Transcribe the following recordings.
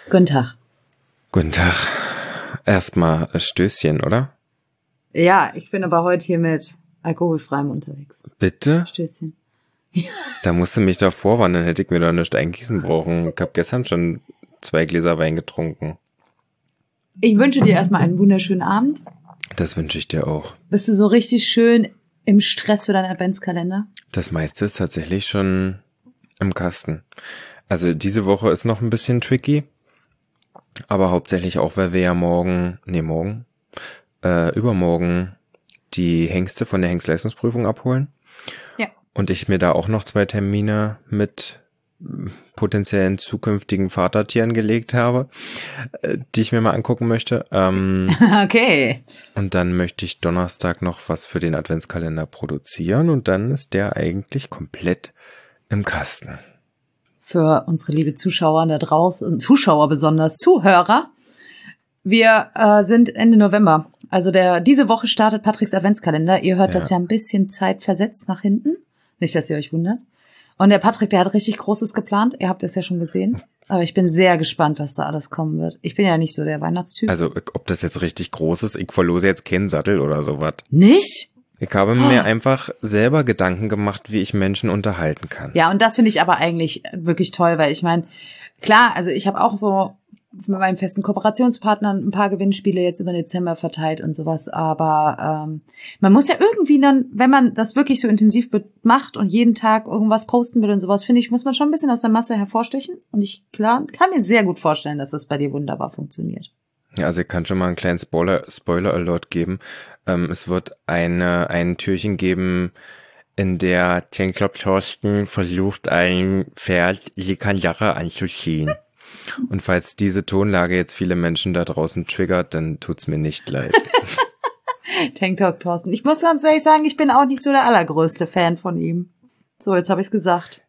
Guten Tag. Guten Tag. Erstmal Stößchen, oder? Ja, ich bin aber heute hier mit alkoholfreiem unterwegs. Bitte? Stößchen. Da musst du mich doch vorwarnen, dann hätte ich mir doch nicht eingießen brauchen. Ich habe gestern schon 2 Gläser Wein getrunken. Ich wünsche dir erstmal einen wunderschönen Abend. Das wünsche ich dir auch. Bist du so richtig schön im Stress für deinen Adventskalender? Das meiste ist tatsächlich schon im Kasten. Also diese Woche ist noch ein bisschen tricky. Aber hauptsächlich auch, weil wir ja übermorgen die Hengste von der Hengstleistungsprüfung abholen. Ja. Und ich mir da auch noch 2 Termine mit potenziellen zukünftigen Vatertieren gelegt habe, die ich mir mal angucken möchte. Okay. Und dann möchte ich Donnerstag noch was für den Adventskalender produzieren und dann ist der eigentlich komplett im Kasten. Für unsere liebe Zuschauer da draußen, Zuschauer besonders, Zuhörer. Wir sind Ende November. Also diese Woche startet Patricks Adventskalender. Ihr hört das ja ein bisschen zeitversetzt nach hinten. Nicht, dass ihr euch wundert. Und der Patrick, der hat richtig Großes geplant. Ihr habt es ja schon gesehen. Aber ich bin sehr gespannt, was da alles kommen wird. Ich bin ja nicht so der Weihnachtstyp. Also, ob das jetzt richtig groß ist, ich verlose jetzt keinen Sattel oder sowas. Nicht? Ich habe mir einfach selber Gedanken gemacht, wie ich Menschen unterhalten kann. Ja, und das finde ich aber eigentlich wirklich toll, weil ich meine, klar, also ich habe auch so mit meinen festen Kooperationspartnern ein paar Gewinnspiele jetzt über den Dezember verteilt und sowas, aber man muss ja irgendwie dann, wenn man das wirklich so intensiv macht und jeden Tag irgendwas posten will und sowas, finde ich, muss man schon ein bisschen aus der Masse hervorstechen und ich kann mir sehr gut vorstellen, dass das bei dir wunderbar funktioniert. Ja, also ich kann schon mal einen kleinen Spoiler-Alert geben. Es wird ein Türchen geben, in der Tanklop Thorsten versucht, ein Pferd Likanjara anzuziehen. Und falls diese Tonlage jetzt viele Menschen da draußen triggert, dann tut's mir nicht leid. Tanktop Thorsten. Ich muss ganz ehrlich sagen, ich bin auch nicht so der allergrößte Fan von ihm. So, jetzt habe ich's gesagt.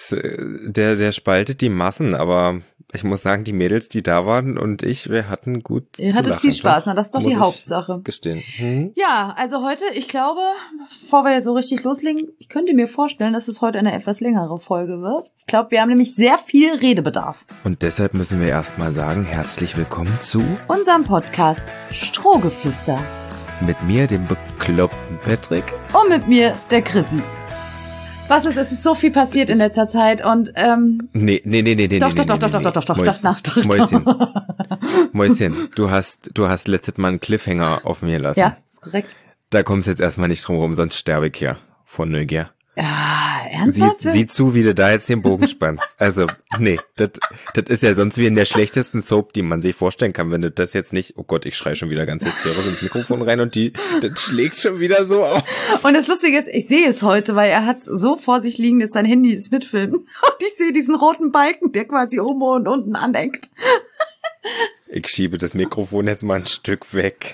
Der spaltet die Massen, aber ich muss sagen, die Mädels, die da waren und wir hatten gut Ihr zu hattet lachen. viel Spaß, na, das ist doch die Hauptsache. Gestehen. Ja, also heute, ich glaube, bevor wir so richtig loslegen, ich könnte mir vorstellen, dass es heute eine etwas längere Folge wird. Ich glaube, wir haben nämlich sehr viel Redebedarf. Und deshalb müssen wir erstmal sagen, herzlich willkommen zu unserem Podcast Strohgeflüster. Mit mir, dem bekloppten Patrick. Und mit mir, der Chrissy. Was ist, es ist so viel passiert in letzter Zeit und Nee. Mäuschen, du hast letztes Mal einen Cliffhanger offen gelassen. Ja, ist korrekt. Da kommst jetzt erstmal nicht drum rum, sonst sterbe ich hier vor Neugier. Ja, ernsthaft? Sieh zu, wie du da jetzt den Bogen spannst. Also, nee, das ist ja sonst wie in der schlechtesten Soap, die man sich vorstellen kann, wenn du das jetzt nicht, oh Gott, ich schreie schon wieder ganz hysterisch ins Mikrofon rein und das schlägt schon wieder so auf. Und das Lustige ist, ich sehe es heute, weil er hat so vor sich liegen, dass sein Handy ist mitfilmen. Und ich sehe diesen roten Balken, der quasi oben und unten anhängt. Ich schiebe das Mikrofon jetzt mal ein Stück weg.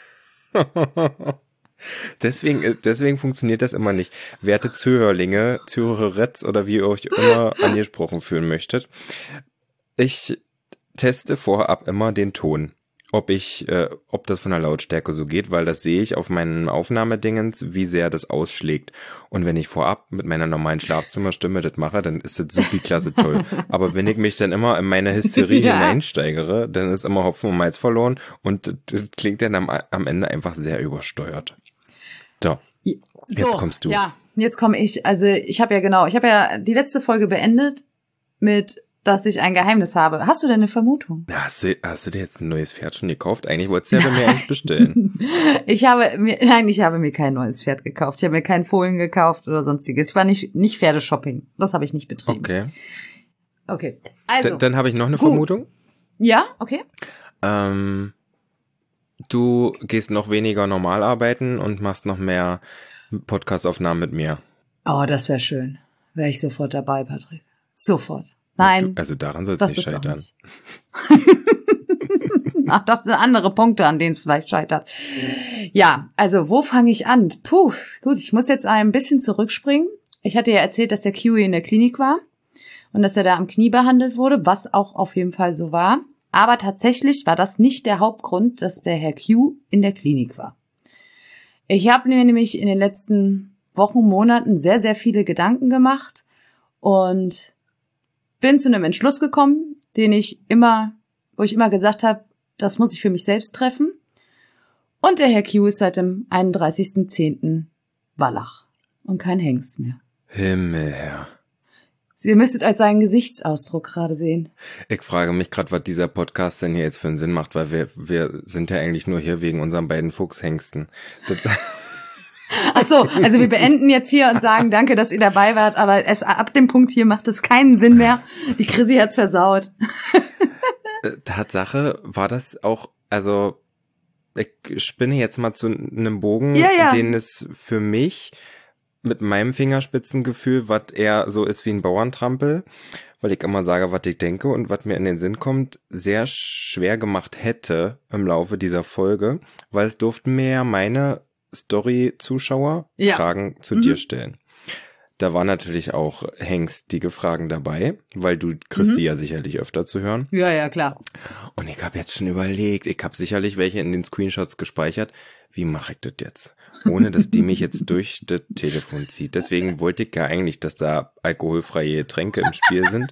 Deswegen funktioniert das immer nicht. Werte Zuhörlinge, Zuhöreretz oder wie ihr euch immer angesprochen fühlen möchtet. Ich teste vorab immer den Ton. Ob das von der Lautstärke so geht, weil das sehe ich auf meinen Aufnahmedingens, wie sehr das ausschlägt. Und wenn ich vorab mit meiner normalen Schlafzimmerstimme das mache, dann ist das supi-klasse toll. Aber wenn ich mich dann immer in meine Hysterie hineinsteigere, dann ist immer Hopfen und Malz verloren und das klingt dann am Ende einfach sehr übersteuert. So, jetzt kommst du. Ja, jetzt komme ich. Also ich habe ja die letzte Folge beendet mit, dass ich ein Geheimnis habe. Hast du denn eine Vermutung? Hast du dir jetzt ein neues Pferd schon gekauft? Eigentlich wolltest du ja bei mir eins bestellen. Ich habe mir kein neues Pferd gekauft. Ich habe mir keinen Fohlen gekauft oder sonstiges. Ich war nicht Pferdeshopping. Das habe ich nicht betrieben. Okay. Also. Dann habe ich noch eine Vermutung. Ja, okay. Du gehst noch weniger normal arbeiten und machst noch mehr Podcast-Aufnahmen mit mir. Oh, das wäre schön. Wäre ich sofort dabei, Patrick. Sofort. Nein. Also daran soll es nicht scheitern. Ach, das sind andere Punkte, an denen es vielleicht scheitert. Ja, also wo fange ich an? Gut, ich muss jetzt ein bisschen zurückspringen. Ich hatte ja erzählt, dass der Kiwi in der Klinik war und dass er da am Knie behandelt wurde, was auch auf jeden Fall so war. Aber tatsächlich war das nicht der Hauptgrund, dass der Herr Q in der Klinik war. Ich habe mir nämlich in den letzten Wochen, Monaten sehr, sehr viele Gedanken gemacht und bin zu einem Entschluss gekommen, den ich immer wo ich immer gesagt habe, das muss ich für mich selbst treffen. Und der Herr Q ist seit dem 31.10. Wallach und kein Hengst mehr. Himmelherr. Ihr müsstet als seinen Gesichtsausdruck gerade sehen. Ich frage mich gerade, was dieser Podcast denn hier jetzt für einen Sinn macht, weil wir sind ja eigentlich nur hier wegen unseren beiden Fuchshengsten. Ach so, also wir beenden jetzt hier und sagen danke, dass ihr dabei wart, aber ab dem Punkt hier macht es keinen Sinn mehr. Die Chrissy hat's versaut. Tatsache war das auch, also ich spinne jetzt mal zu einem Bogen, den es für mich mit meinem Fingerspitzengefühl, was eher so ist wie ein Bauerntrampel, weil ich immer sage, was ich denke und was mir in den Sinn kommt, sehr schwer gemacht hätte im Laufe dieser Folge, weil es durften mir ja meine Story-Zuschauer Fragen zu dir stellen. Da war natürlich auch hengstige Fragen dabei, weil du kriegst die ja sicherlich öfter zu hören. Ja, klar. Und ich habe jetzt schon überlegt, ich habe sicherlich welche in den Screenshots gespeichert. Wie mache ich das jetzt? Ohne, dass die mich jetzt durch das Telefon zieht. Deswegen wollte ich ja eigentlich, dass da alkoholfreie Getränke im Spiel sind.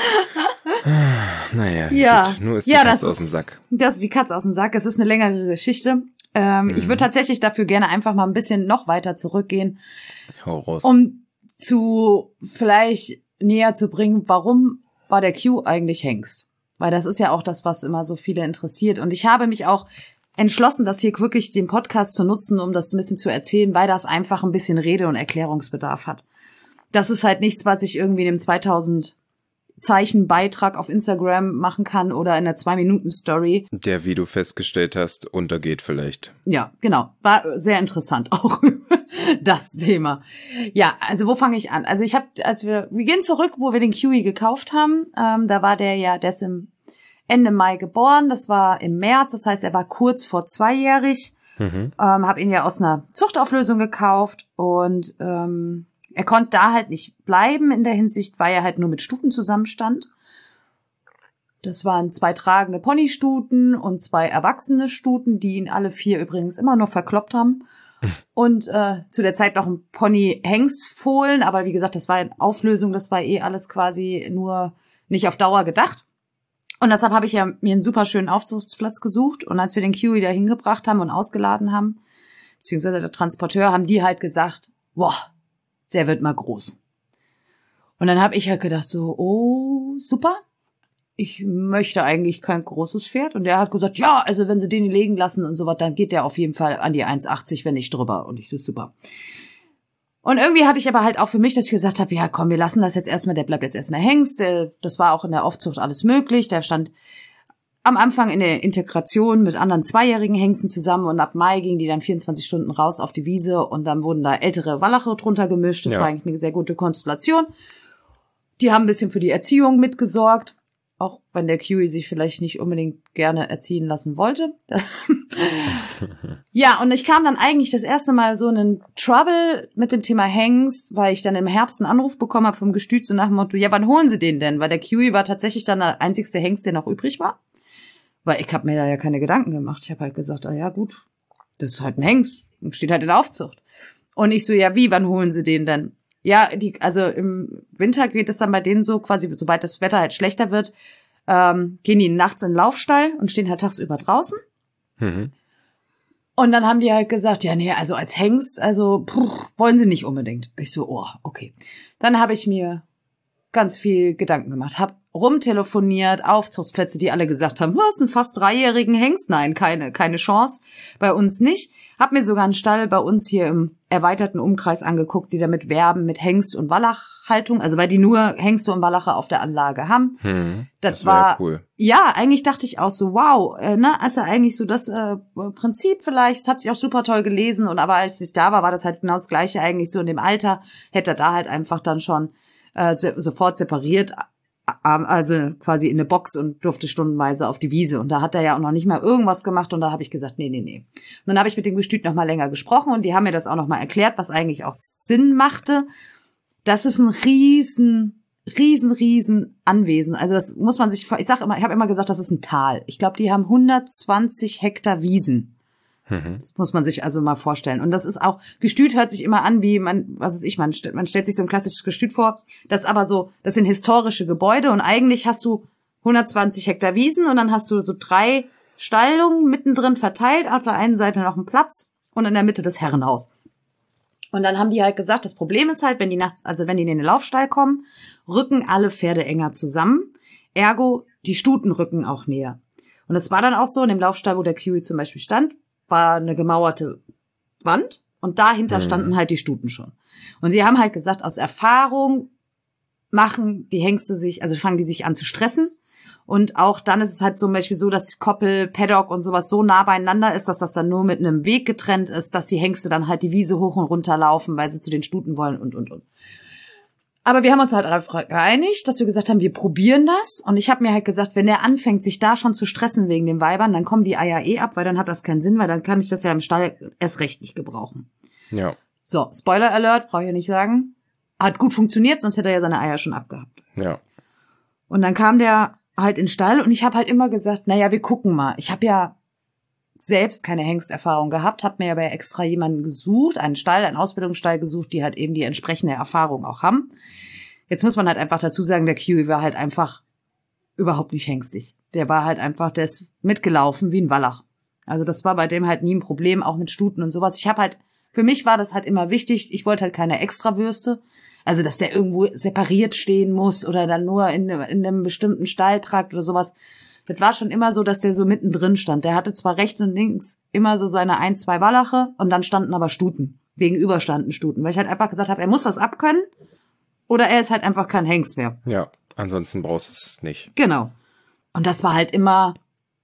Naja, gut, nur ist die Katze aus dem Sack. Das ist die Katze aus dem Sack. Es ist eine längere Geschichte. Ich würde tatsächlich dafür gerne einfach mal ein bisschen noch weiter zurückgehen. Hau raus. Um zu vielleicht näher zu bringen, warum war der Q eigentlich Hengst? Weil das ist ja auch das, was immer so viele interessiert. Und ich habe mich auch entschlossen, das hier wirklich den Podcast zu nutzen, um das ein bisschen zu erzählen, weil das einfach ein bisschen Rede- und Erklärungsbedarf hat. Das ist halt nichts, was ich irgendwie in einem 2000 Zeichen-Beitrag auf Instagram machen kann oder in einer 2-Minuten-Story. Der, wie du festgestellt hast, untergeht vielleicht. Ja, genau. War sehr interessant auch das Thema. Ja, also wo fange ich an? Also wir gehen zurück, wo wir den Kiwi gekauft haben. Da war der ist im Ende Mai geboren. Das war im März. Das heißt, er war kurz vor 2-jährig. Hab ihn ja aus einer Zuchtauflösung gekauft und er konnte da halt nicht bleiben in der Hinsicht, weil er halt nur mit Stuten zusammenstand. Das waren 2 tragende Ponystuten und 2 erwachsene Stuten, die ihn alle 4 übrigens immer nur verkloppt haben. Und zu der Zeit noch ein Pony-Hengstfohlen, aber wie gesagt, das war in Auflösung, das war alles quasi nur nicht auf Dauer gedacht. Und deshalb habe ich ja mir einen super schönen Aufzuchtsplatz gesucht. Und als wir den Kiwi da hingebracht haben und ausgeladen haben, beziehungsweise der Transporteur, haben die halt gesagt, boah, der wird mal groß. Und dann habe ich halt gedacht so, oh, super. Ich möchte eigentlich kein großes Pferd. Und der hat gesagt, ja, also wenn sie den legen lassen und so was, dann geht der auf jeden Fall an die 1,80, wenn nicht drüber. Und ich so, super. Und irgendwie hatte ich aber halt auch für mich, dass ich gesagt habe, ja komm, wir lassen das jetzt erstmal, der bleibt jetzt erstmal Hengst. Das war auch in der Aufzucht alles möglich. Der stand am Anfang in der Integration mit anderen 2-jährigen Hengsten zusammen und ab Mai gingen die dann 24 Stunden raus auf die Wiese und dann wurden da ältere Wallache drunter gemischt. Das war eigentlich eine sehr gute Konstellation. Die haben ein bisschen für die Erziehung mitgesorgt. Auch wenn der Kiwi sich vielleicht nicht unbedingt gerne erziehen lassen wollte. Ja, und ich kam dann eigentlich das erste Mal so in einen Trouble mit dem Thema Hengst, weil ich dann im Herbst einen Anruf bekommen habe vom Gestüt so nach dem Motto, ja, wann holen Sie den denn? Weil der Kiwi war tatsächlich dann der einzigste Hengst, der noch übrig war. Weil ich habe mir da ja keine Gedanken gemacht. Ich habe halt gesagt, ja gut, das ist halt ein Hengst und steht halt in der Aufzucht. Und ich so, ja wie, wann holen Sie den denn? Ja, also im Winter geht es dann bei denen so, quasi sobald das Wetter halt schlechter wird, gehen die nachts in den Laufstall und stehen halt tagsüber draußen. Und dann haben die halt gesagt, ja nee, also als Hengst, also wollen sie nicht unbedingt. Ich so, oh, okay. Dann habe ich mir ganz viel Gedanken gemacht, habe rumtelefoniert, Aufzuchtsplätze, die alle gesagt haben, was, einen fast 3-jährigen Hengst? Nein, keine Chance, bei uns nicht. Hab mir sogar einen Stall bei uns hier im erweiterten Umkreis angeguckt, die damit werben mit Hengst- und Wallachhaltung, also weil die nur Hengste und Wallache auf der Anlage haben. Das war cool. Ja, eigentlich dachte ich auch so, wow, also eigentlich so das Prinzip vielleicht, es hat sich auch super toll gelesen und aber als ich da war das halt genau das Gleiche eigentlich so in dem Alter, hätte er da halt einfach dann schon sofort separiert, also quasi in eine Box und durfte stundenweise auf die Wiese. Und da hat er ja auch noch nicht mal irgendwas gemacht und da habe ich gesagt, nee. Und dann habe ich mit dem Gestüt noch mal länger gesprochen und die haben mir das auch noch mal erklärt, was eigentlich auch Sinn machte. Das ist ein riesen Anwesen. Also das muss man sich, ich habe immer gesagt, das ist ein Tal. Ich glaube, die haben 120 Hektar Wiesen. Das muss man sich also mal vorstellen. Und das ist auch, Gestüt hört sich immer an wie, man stellt sich so ein klassisches Gestüt vor. Das ist aber so, das sind historische Gebäude und eigentlich hast du 120 Hektar Wiesen und dann hast du so 3 Stallungen mittendrin verteilt, auf der einen Seite noch ein Platz und in der Mitte das Herrenhaus. Und dann haben die halt gesagt, das Problem ist halt, wenn die nachts, also wenn die in den Laufstall kommen, rücken alle Pferde enger zusammen. Ergo, die Stuten rücken auch näher. Und es war dann auch so, in dem Laufstall, wo der Kiwi zum Beispiel stand, war eine gemauerte Wand und dahinter standen halt die Stuten schon. Und die haben halt gesagt, aus Erfahrung machen die Hengste sich, also fangen die sich an zu stressen. Und auch dann ist es halt zum Beispiel so, dass Koppel, Paddock und sowas so nah beieinander ist, dass das dann nur mit einem Weg getrennt ist, dass die Hengste dann halt die Wiese hoch und runter laufen, weil sie zu den Stuten wollen und. Aber wir haben uns halt einfach geeinigt, dass wir gesagt haben, wir probieren das. Und ich habe mir halt gesagt, wenn der anfängt, sich da schon zu stressen wegen den Weibern, dann kommen die Eier ab, weil dann hat das keinen Sinn, weil dann kann ich das ja im Stall erst recht nicht gebrauchen. Ja. So, Spoiler Alert, brauche ich ja nicht sagen. Hat gut funktioniert, sonst hätte er ja seine Eier schon abgehabt. Ja. Und dann kam der halt in den Stall und ich habe halt immer gesagt, naja, wir gucken mal. Ich habe ja selbst keine Hengsterfahrung gehabt, habe mir aber extra jemanden gesucht, einen Ausbildungsstall gesucht, die halt eben die entsprechende Erfahrung auch haben. Jetzt muss man halt einfach dazu sagen, der Kiwi war halt einfach überhaupt nicht hengstig. Der war halt einfach, der ist mitgelaufen wie ein Wallach. Also das war bei dem halt nie ein Problem, auch mit Stuten und sowas. Für mich war das halt immer wichtig, ich wollte halt keine Extrawürste. Also, dass der irgendwo separiert stehen muss oder dann nur in einem bestimmten Stalltrakt oder sowas. Das war schon immer so, dass der so mittendrin stand. Der hatte zwar rechts und links immer so seine 1, 2 Wallache und dann standen aber Stuten. Gegenüber standen Stuten. Weil ich halt einfach gesagt habe, er muss das abkönnen oder er ist halt einfach kein Hengst mehr. Ja, ansonsten brauchst du es nicht. Genau. Und das war halt immer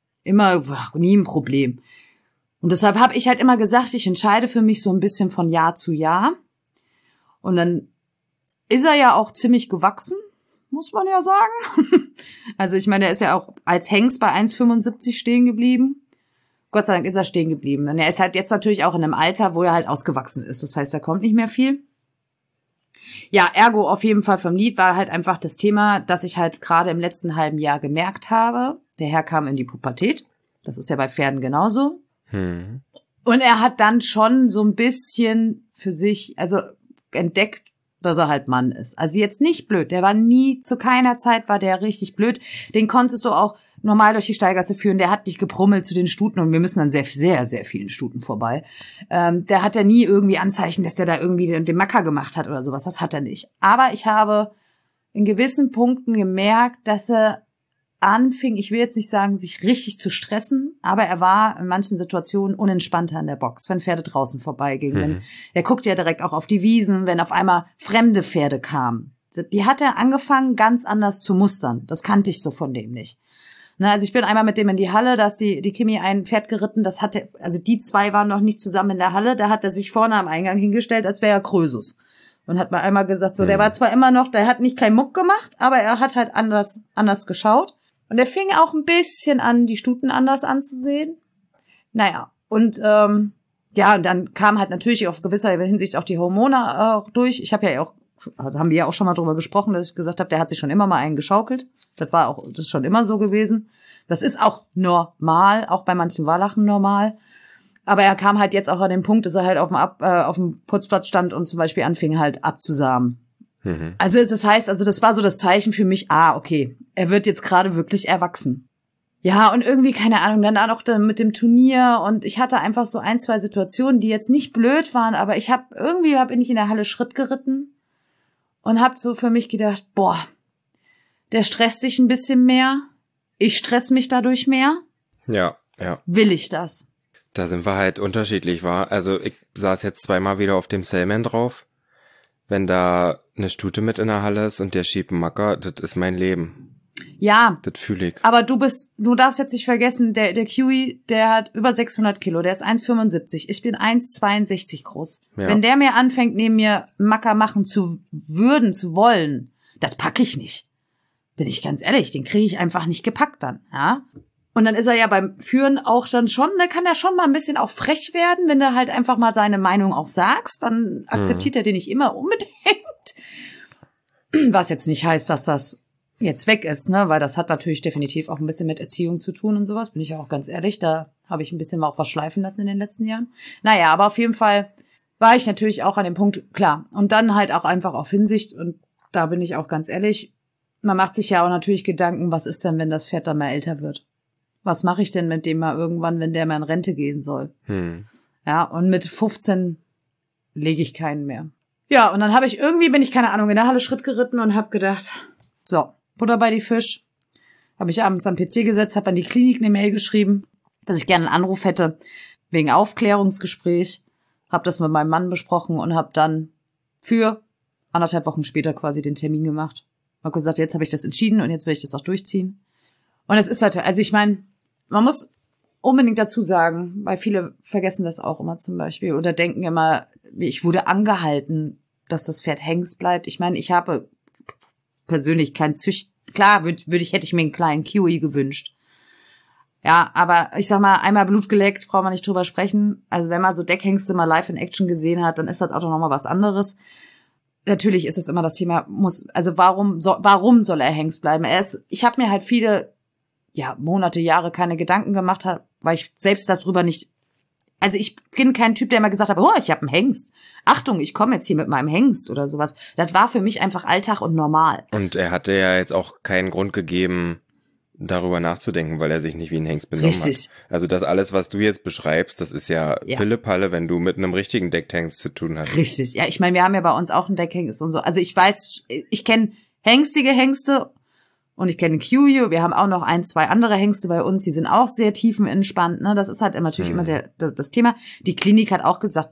nie ein Problem. Und deshalb habe ich halt immer gesagt, ich entscheide für mich so ein bisschen von Jahr zu Jahr. Und dann ist er ja auch ziemlich gewachsen, muss man ja sagen. Also ich meine, er ist ja auch als Hengst bei 1,75 stehen geblieben. Gott sei Dank ist er stehen geblieben. Und er ist halt jetzt natürlich auch in einem Alter, wo er halt ausgewachsen ist. Das heißt, da kommt nicht mehr viel. Ja, ergo auf jeden Fall vom Lied war halt einfach das Thema, dass ich halt gerade im letzten halben Jahr gemerkt habe. Der Herr kam in die Pubertät. Das ist ja bei Pferden genauso. Und er hat dann schon so ein bisschen für sich, also entdeckt, dass er halt Mann ist. Also jetzt nicht blöd. Der war zu keiner Zeit war der richtig blöd. Den konntest du auch normal durch die Stallgasse führen. Der hat nicht gebrummelt zu den Stuten und wir müssen dann sehr, sehr, sehr vielen Stuten vorbei. Der hat ja nie irgendwie Anzeichen, dass der da irgendwie den Macker gemacht hat oder sowas. Das hat er nicht. Aber ich habe in gewissen Punkten gemerkt, dass er anfing, ich will jetzt nicht sagen, sich richtig zu stressen, aber er war in manchen Situationen unentspannter in der Box, wenn Pferde draußen vorbeigingen. Er guckte ja direkt auch auf die Wiesen, wenn auf einmal fremde Pferde kamen. Die hat er angefangen, ganz anders zu mustern. Das kannte ich so von dem nicht. Also ich bin einmal mit dem in die Halle, da ist die Kimi ein Pferd geritten, also die 2 waren noch nicht zusammen in der Halle, da hat er sich vorne am Eingang hingestellt, als wäre er Krösus. Und hat mal einmal gesagt, so, der war zwar immer noch, der hat nicht keinen Muck gemacht, aber er hat halt anders geschaut. Und er fing auch ein bisschen an, die Stuten anders anzusehen. Naja, und und dann kam halt natürlich auf gewisser Hinsicht auch die Hormone durch. Ich habe ja auch, also haben wir ja auch schon mal drüber gesprochen, dass ich gesagt habe, der hat sich schon immer mal einen geschaukelt. Das ist schon immer so gewesen. Das ist auch normal, auch bei manchen Wallachen normal. Aber er kam halt jetzt auch an den Punkt, dass er halt auf dem Putzplatz stand und zum Beispiel anfing halt abzusamen. Also das heißt, das war so das Zeichen für mich, okay, er wird jetzt gerade wirklich erwachsen. Ja, und irgendwie, keine Ahnung, dann auch mit dem Turnier und ich hatte einfach so 1, 2 Situationen, die jetzt nicht blöd waren, aber bin ich in der Halle Schritt geritten und hab so für mich gedacht, der stresst sich ein bisschen mehr, ich stress mich dadurch mehr. Ja. Will ich das? Da sind wir halt unterschiedlich, war. Also ich saß jetzt 2-mal wieder auf dem Sellman drauf. Wenn da eine Stute mit in der Halle ist und der schiebt einen Macker, das ist mein Leben. Ja. Das fühle ich. Aber du darfst jetzt nicht vergessen, der Kiwi, der hat über 600 Kilo, der ist 1,75. Ich bin 1,62 groß. Ja. Wenn der mir anfängt, neben mir Macker machen zu wollen, das packe ich nicht. Bin ich ganz ehrlich, den kriege ich einfach nicht gepackt dann, ja. Und dann ist er ja beim Führen auch dann schon, da kann er schon mal ein bisschen auch frech werden, wenn du halt einfach mal seine Meinung auch sagst, dann akzeptiert er den nicht immer unbedingt. Was jetzt nicht heißt, dass das jetzt weg ist, ne, weil das hat natürlich definitiv auch ein bisschen mit Erziehung zu tun und sowas, bin ich ja auch ganz ehrlich, da habe ich ein bisschen auch was schleifen lassen in den letzten Jahren. Naja, aber auf jeden Fall war ich natürlich auch an dem Punkt, klar, und dann halt auch einfach auf Hinsicht und da bin ich auch ganz ehrlich, man macht sich ja auch natürlich Gedanken, was ist denn, wenn das Pferd dann mal älter wird? Was mache ich denn mit dem mal irgendwann, wenn der mal in Rente gehen soll? Ja, und mit 15 lege ich keinen mehr. Ja, und dann bin ich, keine Ahnung, in der Halle Schritt geritten und habe gedacht, so, Butter bei die Fisch. Habe ich abends am PC gesetzt, habe an die Klinik eine Mail geschrieben, dass ich gerne einen Anruf hätte wegen Aufklärungsgespräch. Habe das mit meinem Mann besprochen und habe dann für 1,5 Wochen später quasi den Termin gemacht. Habe gesagt, jetzt habe ich das entschieden und jetzt will ich das auch durchziehen. Und es ist halt, also ich meine, man muss unbedingt dazu sagen, weil viele vergessen das auch immer zum Beispiel oder denken immer, ich wurde angehalten, dass das Pferd Hengst bleibt. Ich meine, ich habe persönlich kein klar hätte ich mir einen kleinen Kiwi gewünscht. Ja, aber ich sag mal, einmal Blut geleckt, braucht man nicht drüber sprechen. Also wenn man so Deckhengste mal live in Action gesehen hat, dann ist das auch noch mal was anderes. Natürlich ist es immer das Thema, warum soll er Hengst bleiben? Ich habe mir halt viele Monate, Jahre keine Gedanken gemacht, weil ich selbst darüber nicht, also ich bin kein Typ, der immer gesagt hat, oh, ich habe einen Hengst. Achtung, ich komme jetzt hier mit meinem Hengst oder sowas. Das war für mich einfach Alltag und normal. Und er hatte ja jetzt auch keinen Grund gegeben, darüber nachzudenken, weil er sich nicht wie ein Hengst benommen hat. Also das alles, was du jetzt beschreibst, das ist ja Pille-Palle, wenn du mit einem richtigen Deckhengst zu tun hast. Richtig, ja, ich meine, wir haben ja bei uns auch einen Deckhengst und so. Also ich weiß, ich kenne hengstige Hengste und ich kenne Kiwi. Wir haben auch noch 1, 2 andere Hengste bei uns, die sind auch sehr tiefenentspannt. Ne? Das ist halt natürlich immer das Thema. Die Klinik hat auch gesagt,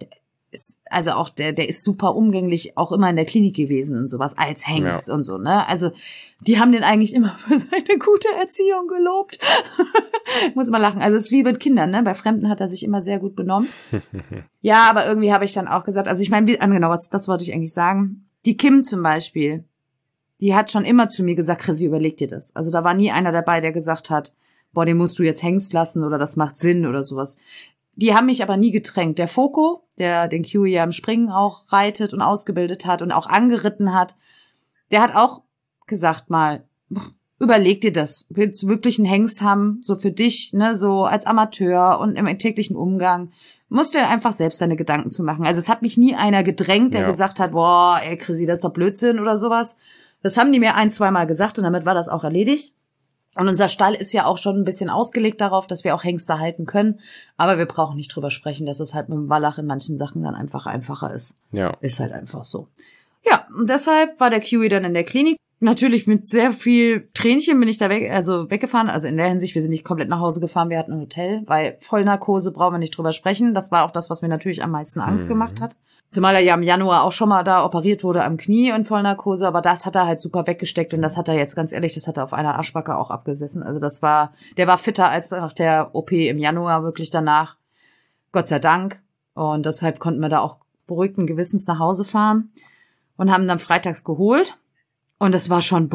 der ist super umgänglich, auch immer in der Klinik gewesen und sowas, als Hengst und so, ne? Also, die haben den eigentlich immer für seine gute Erziehung gelobt. Muss immer lachen. Also, es ist wie mit Kindern, ne? Bei Fremden hat er sich immer sehr gut benommen. Ja, aber irgendwie habe ich dann auch gesagt, also ich meine, genau, das wollte ich eigentlich sagen. Die Kim zum Beispiel, die hat schon immer zu mir gesagt, Chrissy, überleg dir das. Also, da war nie einer dabei, der gesagt hat, boah, den musst du jetzt Hengst lassen oder das macht Sinn oder sowas. Die haben mich aber nie gedrängt. Der Foko, der den Kiwi ja im Springen auch reitet und ausgebildet hat und auch angeritten hat, der hat auch gesagt mal, überleg dir das. Willst du wirklich einen Hengst haben, so für dich, ne, so als Amateur und im täglichen Umgang? Musst du ja einfach selbst deine Gedanken zu machen. Also es hat mich nie einer gedrängt, der gesagt hat, boah, ey, Chrissy, das ist doch Blödsinn oder sowas. Das haben die mir 1, 2 Mal gesagt und damit war das auch erledigt. Und unser Stall ist ja auch schon ein bisschen ausgelegt darauf, dass wir auch Hengste halten können. Aber wir brauchen nicht drüber sprechen, dass es halt mit dem Wallach in manchen Sachen dann einfach einfacher ist. Ja. Ist halt einfach so. Ja, und deshalb war der Kiwi dann in der Klinik. Natürlich mit sehr viel Tränchen bin ich da weggefahren. Also in der Hinsicht, wir sind nicht komplett nach Hause gefahren, wir hatten ein Hotel, weil Vollnarkose brauchen wir nicht drüber sprechen. Das war auch das, was mir natürlich am meisten Angst gemacht hat. Zumal er ja im Januar auch schon mal da operiert wurde am Knie in Vollnarkose, aber das hat er halt super weggesteckt und das hat er jetzt, ganz ehrlich, das hat er auf einer Arschbacke auch abgesessen. Also der war fitter als nach der OP im Januar wirklich danach. Gott sei Dank. Und deshalb konnten wir da auch beruhigten Gewissens nach Hause fahren und haben dann freitags geholt. Und es war schon,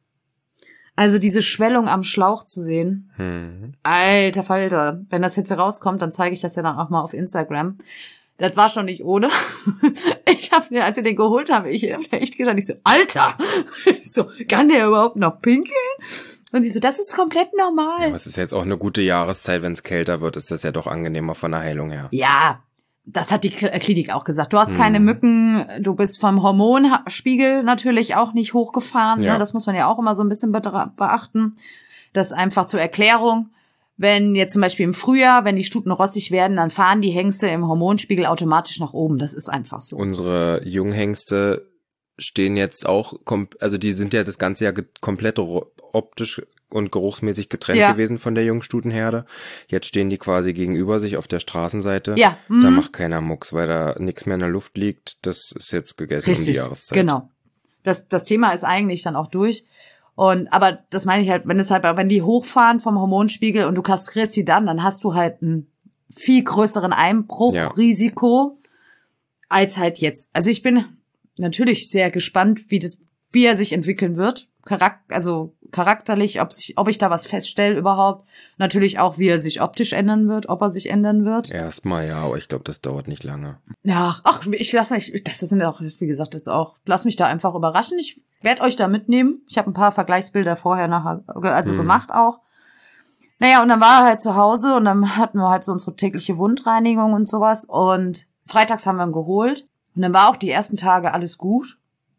also diese Schwellung am Schlauch zu sehen, alter Falter, wenn das jetzt rauskommt, dann zeige ich das ja dann auch mal auf Instagram. Das war schon nicht ohne. Als wir den geholt haben, ich hab echt gedacht, ich so, Alter! Kann der überhaupt noch pinkeln? Und ich so, das ist komplett normal. Ja, aber es ist jetzt auch eine gute Jahreszeit, wenn es kälter wird, ist das ja doch angenehmer von der Heilung her. Ja, das hat die Klinik auch gesagt. Du hast keine Mücken, du bist vom Hormonspiegel natürlich auch nicht hochgefahren. Ja. Ne? Das muss man ja auch immer so ein bisschen beachten. Das einfach zur Erklärung. Wenn jetzt zum Beispiel im Frühjahr, wenn die Stuten rossig werden, dann fahren die Hengste im Hormonspiegel automatisch nach oben. Das ist einfach so. Unsere Junghengste stehen jetzt auch, also die sind ja das ganze Jahr komplett optisch und geruchsmäßig getrennt gewesen von der Jungstutenherde. Jetzt stehen die quasi gegenüber sich auf der Straßenseite. Ja. Da macht keiner Mucks, weil da nichts mehr in der Luft liegt. Das ist jetzt gegessen um die Jahreszeit. Genau. Das Thema ist eigentlich dann auch durch. Aber das meine ich halt, wenn die hochfahren vom Hormonspiegel und du kastrierst die dann hast du halt ein viel größeren Einbruchrisiko als halt jetzt. Also ich bin natürlich sehr gespannt, wie er sich entwickeln wird. Charakterlich, ob ich da was feststelle überhaupt. Natürlich auch, wie er sich optisch ändern wird, ob er sich ändern wird. Erstmal ja, aber ich glaube, das dauert nicht lange. Ja, das sind auch, wie gesagt, jetzt auch, lass mich da einfach überraschen. Ich werde euch da mitnehmen. Ich habe ein paar Vergleichsbilder vorher, nachher, gemacht auch. Naja, und dann war er halt zu Hause und dann hatten wir halt so unsere tägliche Wundreinigung und sowas und freitags haben wir ihn geholt und dann war auch die ersten Tage alles gut.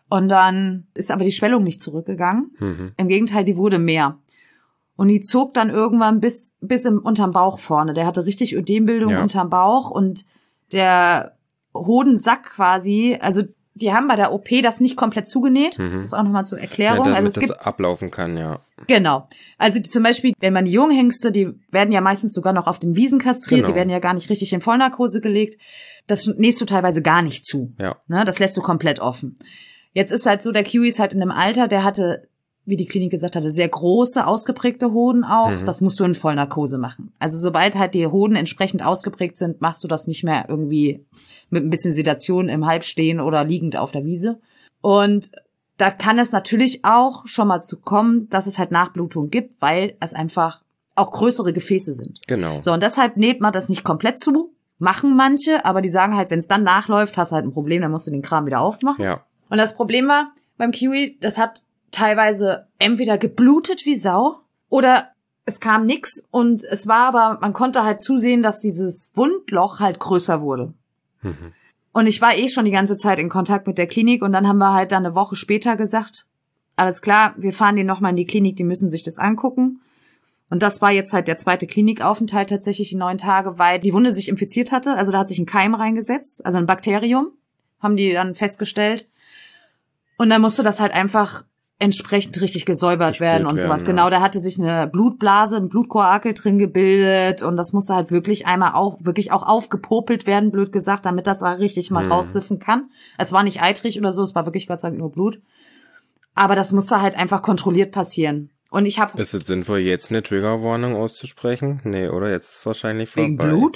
Und dann ist aber die Schwellung nicht zurückgegangen. Im Gegenteil, die wurde mehr. Und die zog dann irgendwann bis unterm Bauch vorne. Der hatte richtig Ödembildung unterm Bauch und der Hodensack quasi, also die haben bei der OP das nicht komplett zugenäht. Das ist auch nochmal zur Erklärung. Ja, damit also es das ablaufen kann, ja. Genau. Also zum Beispiel, wenn man die Junghengste, die werden ja meistens sogar noch auf den Wiesen kastriert, die werden ja gar nicht richtig in Vollnarkose gelegt. Das nähst du teilweise gar nicht zu. Ja. Ne, das lässt du komplett offen. Jetzt ist halt so, der Kiwi ist halt in einem Alter, der hatte, wie die Klinik gesagt hatte, sehr große, ausgeprägte Hoden auch. Das musst du in Vollnarkose machen. Also sobald halt die Hoden entsprechend ausgeprägt sind, machst du das nicht mehr irgendwie mit ein bisschen Sedation im Halbstehen oder liegend auf der Wiese. Und da kann es natürlich auch schon mal zu kommen, dass es halt Nachblutung gibt, weil es einfach auch größere Gefäße sind. Genau. So, und deshalb näht man das nicht komplett zu, machen manche, aber die sagen halt, wenn es dann nachläuft, hast du halt ein Problem, dann musst du den Kram wieder aufmachen. Ja. Und das Problem war beim Kiwi, das hat teilweise entweder geblutet wie Sau oder es kam nix und es war aber, man konnte halt zusehen, dass dieses Wundloch halt größer wurde. Und ich war schon die ganze Zeit in Kontakt mit der Klinik und dann haben wir halt dann eine Woche später gesagt, alles klar, wir fahren den nochmal in die Klinik, die müssen sich das angucken. Und das war jetzt halt der zweite Klinikaufenthalt tatsächlich in 9 Tage, weil die Wunde sich infiziert hatte. Also da hat sich ein Keim reingesetzt, also ein Bakterium, haben die dann festgestellt. Und dann musste das halt einfach entsprechend richtig gesäubert werden und sowas. Genau, da hatte sich eine Blutblase, ein Blutkoakel drin gebildet und das musste halt wirklich einmal auch aufgepopelt werden, blöd gesagt, damit das da richtig mal raussiffen kann. Es war nicht eitrig oder so, es war wirklich Gott sei Dank nur Blut. Aber das musste halt einfach kontrolliert passieren. Und ich habe... Ist es sinnvoll, jetzt eine Triggerwarnung auszusprechen? Nee, oder? Jetzt ist wahrscheinlich vorbei. Wegen Blut?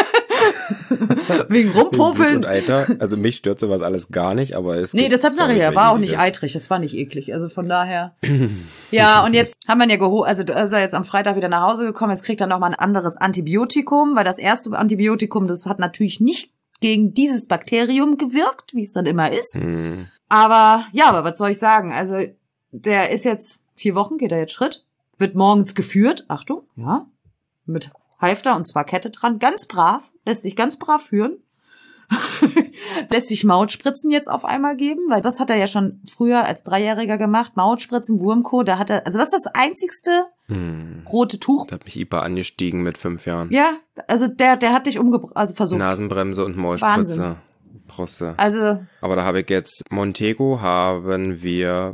Wegen Rumpopeln? Und Eiter. Also mich stört sowas alles gar nicht, aber es deshalb sage ich ja, war auch nicht eitrig, es war nicht eklig, also von daher. Ja, und jetzt haben wir ihn ja geholt, also ist er jetzt am Freitag wieder nach Hause gekommen, jetzt kriegt er nochmal ein anderes Antibiotikum, weil das erste Antibiotikum, das hat natürlich nicht gegen dieses Bakterium gewirkt, wie es dann immer ist. Aber was soll ich sagen, also der ist jetzt 4 Wochen, geht er jetzt Schritt, wird morgens geführt, Achtung, ja, mit Halfter und zwar Kette dran, ganz brav, lässt sich ganz brav führen. Lässt sich Mautspritzen jetzt auf einmal geben, weil das hat er ja schon früher als 3-Jähriger gemacht. Mautspritzen, Wurmko, da hat er, also das ist das einzigste rote Tuch. Da hat mich IPA angestiegen mit 5 Jahren. Ja, also der hat dich versucht. Nasenbremse und Maulspritze. Proste. Also. Aber da habe ich jetzt, Montego haben wir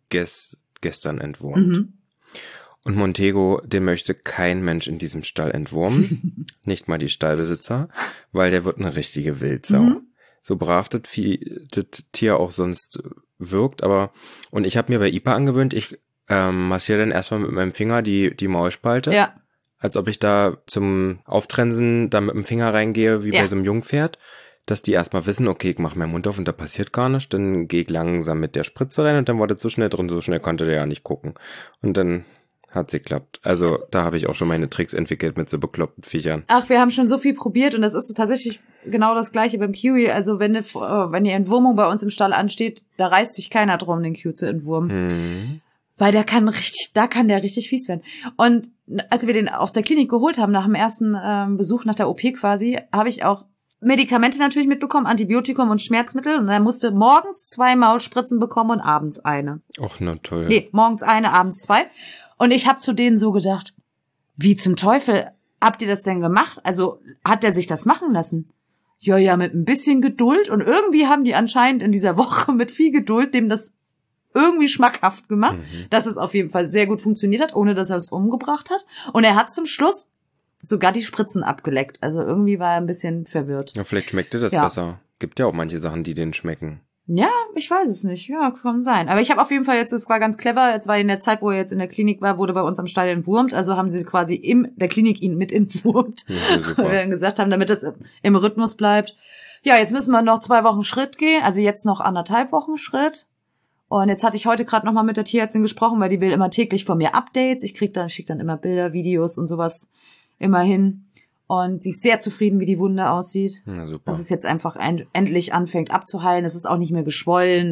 gestern entwurmt. Und Montego, den möchte kein Mensch in diesem Stall entwurmen. Nicht mal die Stallbesitzer, weil der wird eine richtige Wildsau. So brav das Tier auch sonst wirkt, aber, und ich habe mir bei IPA angewöhnt, ich massiere dann erstmal mit meinem Finger die Maulspalte. Ja. Als ob ich da zum Auftrensen da mit dem Finger reingehe, wie bei so einem Jungpferd, dass die erstmal wissen, okay, ich mache meinen Mund auf und da passiert gar nichts, dann gehe ich langsam mit der Spritze rein und dann war das so schnell drin, so schnell konnte der ja nicht gucken. Und dann hat sie geklappt. Also da habe ich auch schon meine Tricks entwickelt mit so bekloppten Viechern. Ach, wir haben schon so viel probiert und das ist tatsächlich genau das Gleiche beim Kiwi. Also wenn die Entwurmung bei uns im Stall ansteht, da reißt sich keiner drum, den Kiwi zu entwurmen. Weil da kann der richtig fies werden. Und als wir den aus der Klinik geholt haben, nach dem ersten Besuch nach der OP quasi, habe ich auch Medikamente natürlich mitbekommen, Antibiotikum und Schmerzmittel. Und er musste morgens 2 Maulspritzen bekommen und abends eine. Och, na toll. Nee, morgens eine, abends 2. Und ich habe zu denen so gedacht, wie zum Teufel habt ihr das denn gemacht? Also hat der sich das machen lassen? Ja, mit ein bisschen Geduld. Und irgendwie haben die anscheinend in dieser Woche mit viel Geduld dem das irgendwie schmackhaft gemacht, dass es auf jeden Fall sehr gut funktioniert hat, ohne dass er es umgebracht hat. Und er hat zum Schluss sogar die Spritzen abgeleckt. Also irgendwie war er ein bisschen verwirrt. Ja, vielleicht schmeckte das besser. Gibt ja auch manche Sachen, die denen schmecken. Ja, ich weiß es nicht. Ja, kann sein. Aber ich habe auf jeden Fall jetzt, es war ganz clever, jetzt war in der Zeit, wo er jetzt in der Klinik war, wurde bei uns am Stall entwurmt. Also haben sie quasi in der Klinik ihn mit entwurmt. Ja, super. Weil wir dann gesagt haben, damit es im Rhythmus bleibt. Ja, jetzt müssen wir noch 2 Wochen Schritt gehen. Also jetzt noch 1,5 Wochen Schritt. Und jetzt hatte ich heute gerade nochmal mit der Tierärztin gesprochen, weil die will immer täglich von mir Updates. Ich schicke dann immer Bilder, Videos und sowas immer hin. Und sie ist sehr zufrieden, wie die Wunde aussieht. Ja, super. Dass es jetzt einfach endlich anfängt abzuheilen. Es ist auch nicht mehr geschwollen.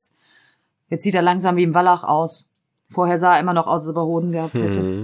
Jetzt sieht er langsam wie ein Wallach aus. Vorher sah er immer noch aus, als ob er Hoden gehabt hätte.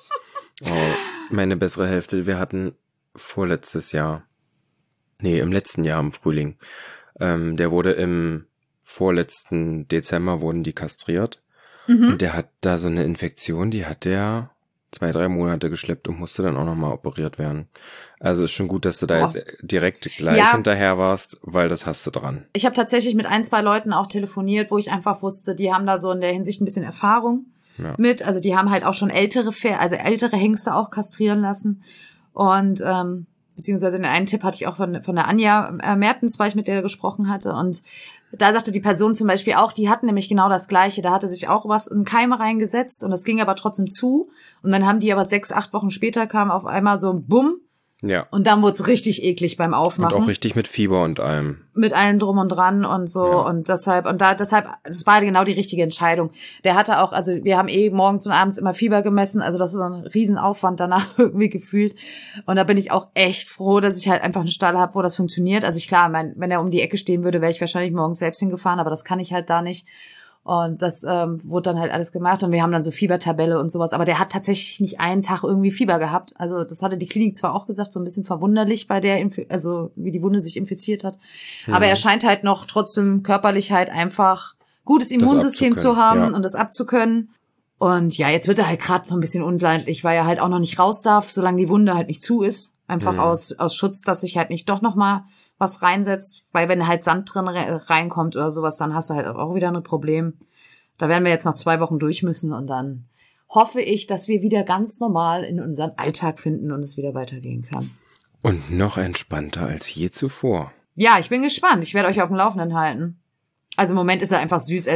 Oh, meine bessere Hälfte, wir hatten im letzten Jahr im Frühling, der wurde im vorletzten Dezember wurden die kastriert. Und der hat da so eine Infektion, die hat der 2-3 Monate geschleppt und musste dann auch nochmal operiert werden. Also ist schon gut, dass du da jetzt direkt gleich hinterher warst, weil das hast du dran. Ich habe tatsächlich mit 1-2 Leuten auch telefoniert, wo ich einfach wusste, die haben da so in der Hinsicht ein bisschen Erfahrung mit. Also die haben halt auch schon ältere Hengste auch kastrieren lassen. Und beziehungsweise den einen Tipp hatte ich auch von der Anja Mertens, weil ich mit der gesprochen hatte. Und da sagte die Person zum Beispiel auch, die hatten nämlich genau das Gleiche. Da hatte sich auch was in Keime reingesetzt und das ging aber trotzdem zu. Und dann haben die aber 6-8 Wochen später kam auf einmal so ein Bumm. Ja. Und dann wurde es richtig eklig beim Aufmachen. Und auch richtig mit Fieber und allem. Mit allem drum und dran und so. Ja. Und deshalb, das war genau die richtige Entscheidung. Der hatte auch, also wir haben morgens und abends immer Fieber gemessen. Also das ist so ein Riesenaufwand danach irgendwie gefühlt. Und da bin ich auch echt froh, dass ich halt einfach einen Stall habe, wo das funktioniert. Also klar, wenn er um die Ecke stehen würde, wäre ich wahrscheinlich morgens selbst hingefahren. Aber das kann ich halt da nicht. Und das wurde dann halt alles gemacht und wir haben dann so Fiebertabelle und sowas. Aber der hat tatsächlich nicht einen Tag irgendwie Fieber gehabt. Also das hatte die Klinik zwar auch gesagt, so ein bisschen verwunderlich bei der, also wie die Wunde sich infiziert hat. Aber er scheint halt noch trotzdem körperlich halt einfach gutes Immunsystem zu haben und das abzukönnen. Und ja, jetzt wird er halt gerade so ein bisschen unleidlich, weil er halt auch noch nicht raus darf, solange die Wunde halt nicht zu ist. Einfach aus Schutz, dass sich halt nicht doch nochmal was reinsetzt, weil wenn halt Sand drin reinkommt oder sowas, dann hast du halt auch wieder ein Problem. Da werden wir jetzt noch 2 Wochen durch müssen und dann hoffe ich, dass wir wieder ganz normal in unseren Alltag finden und es wieder weitergehen kann. Und noch entspannter als je zuvor. Ja, ich bin gespannt. Ich werde euch auf dem Laufenden halten. Also im Moment ist er einfach süß.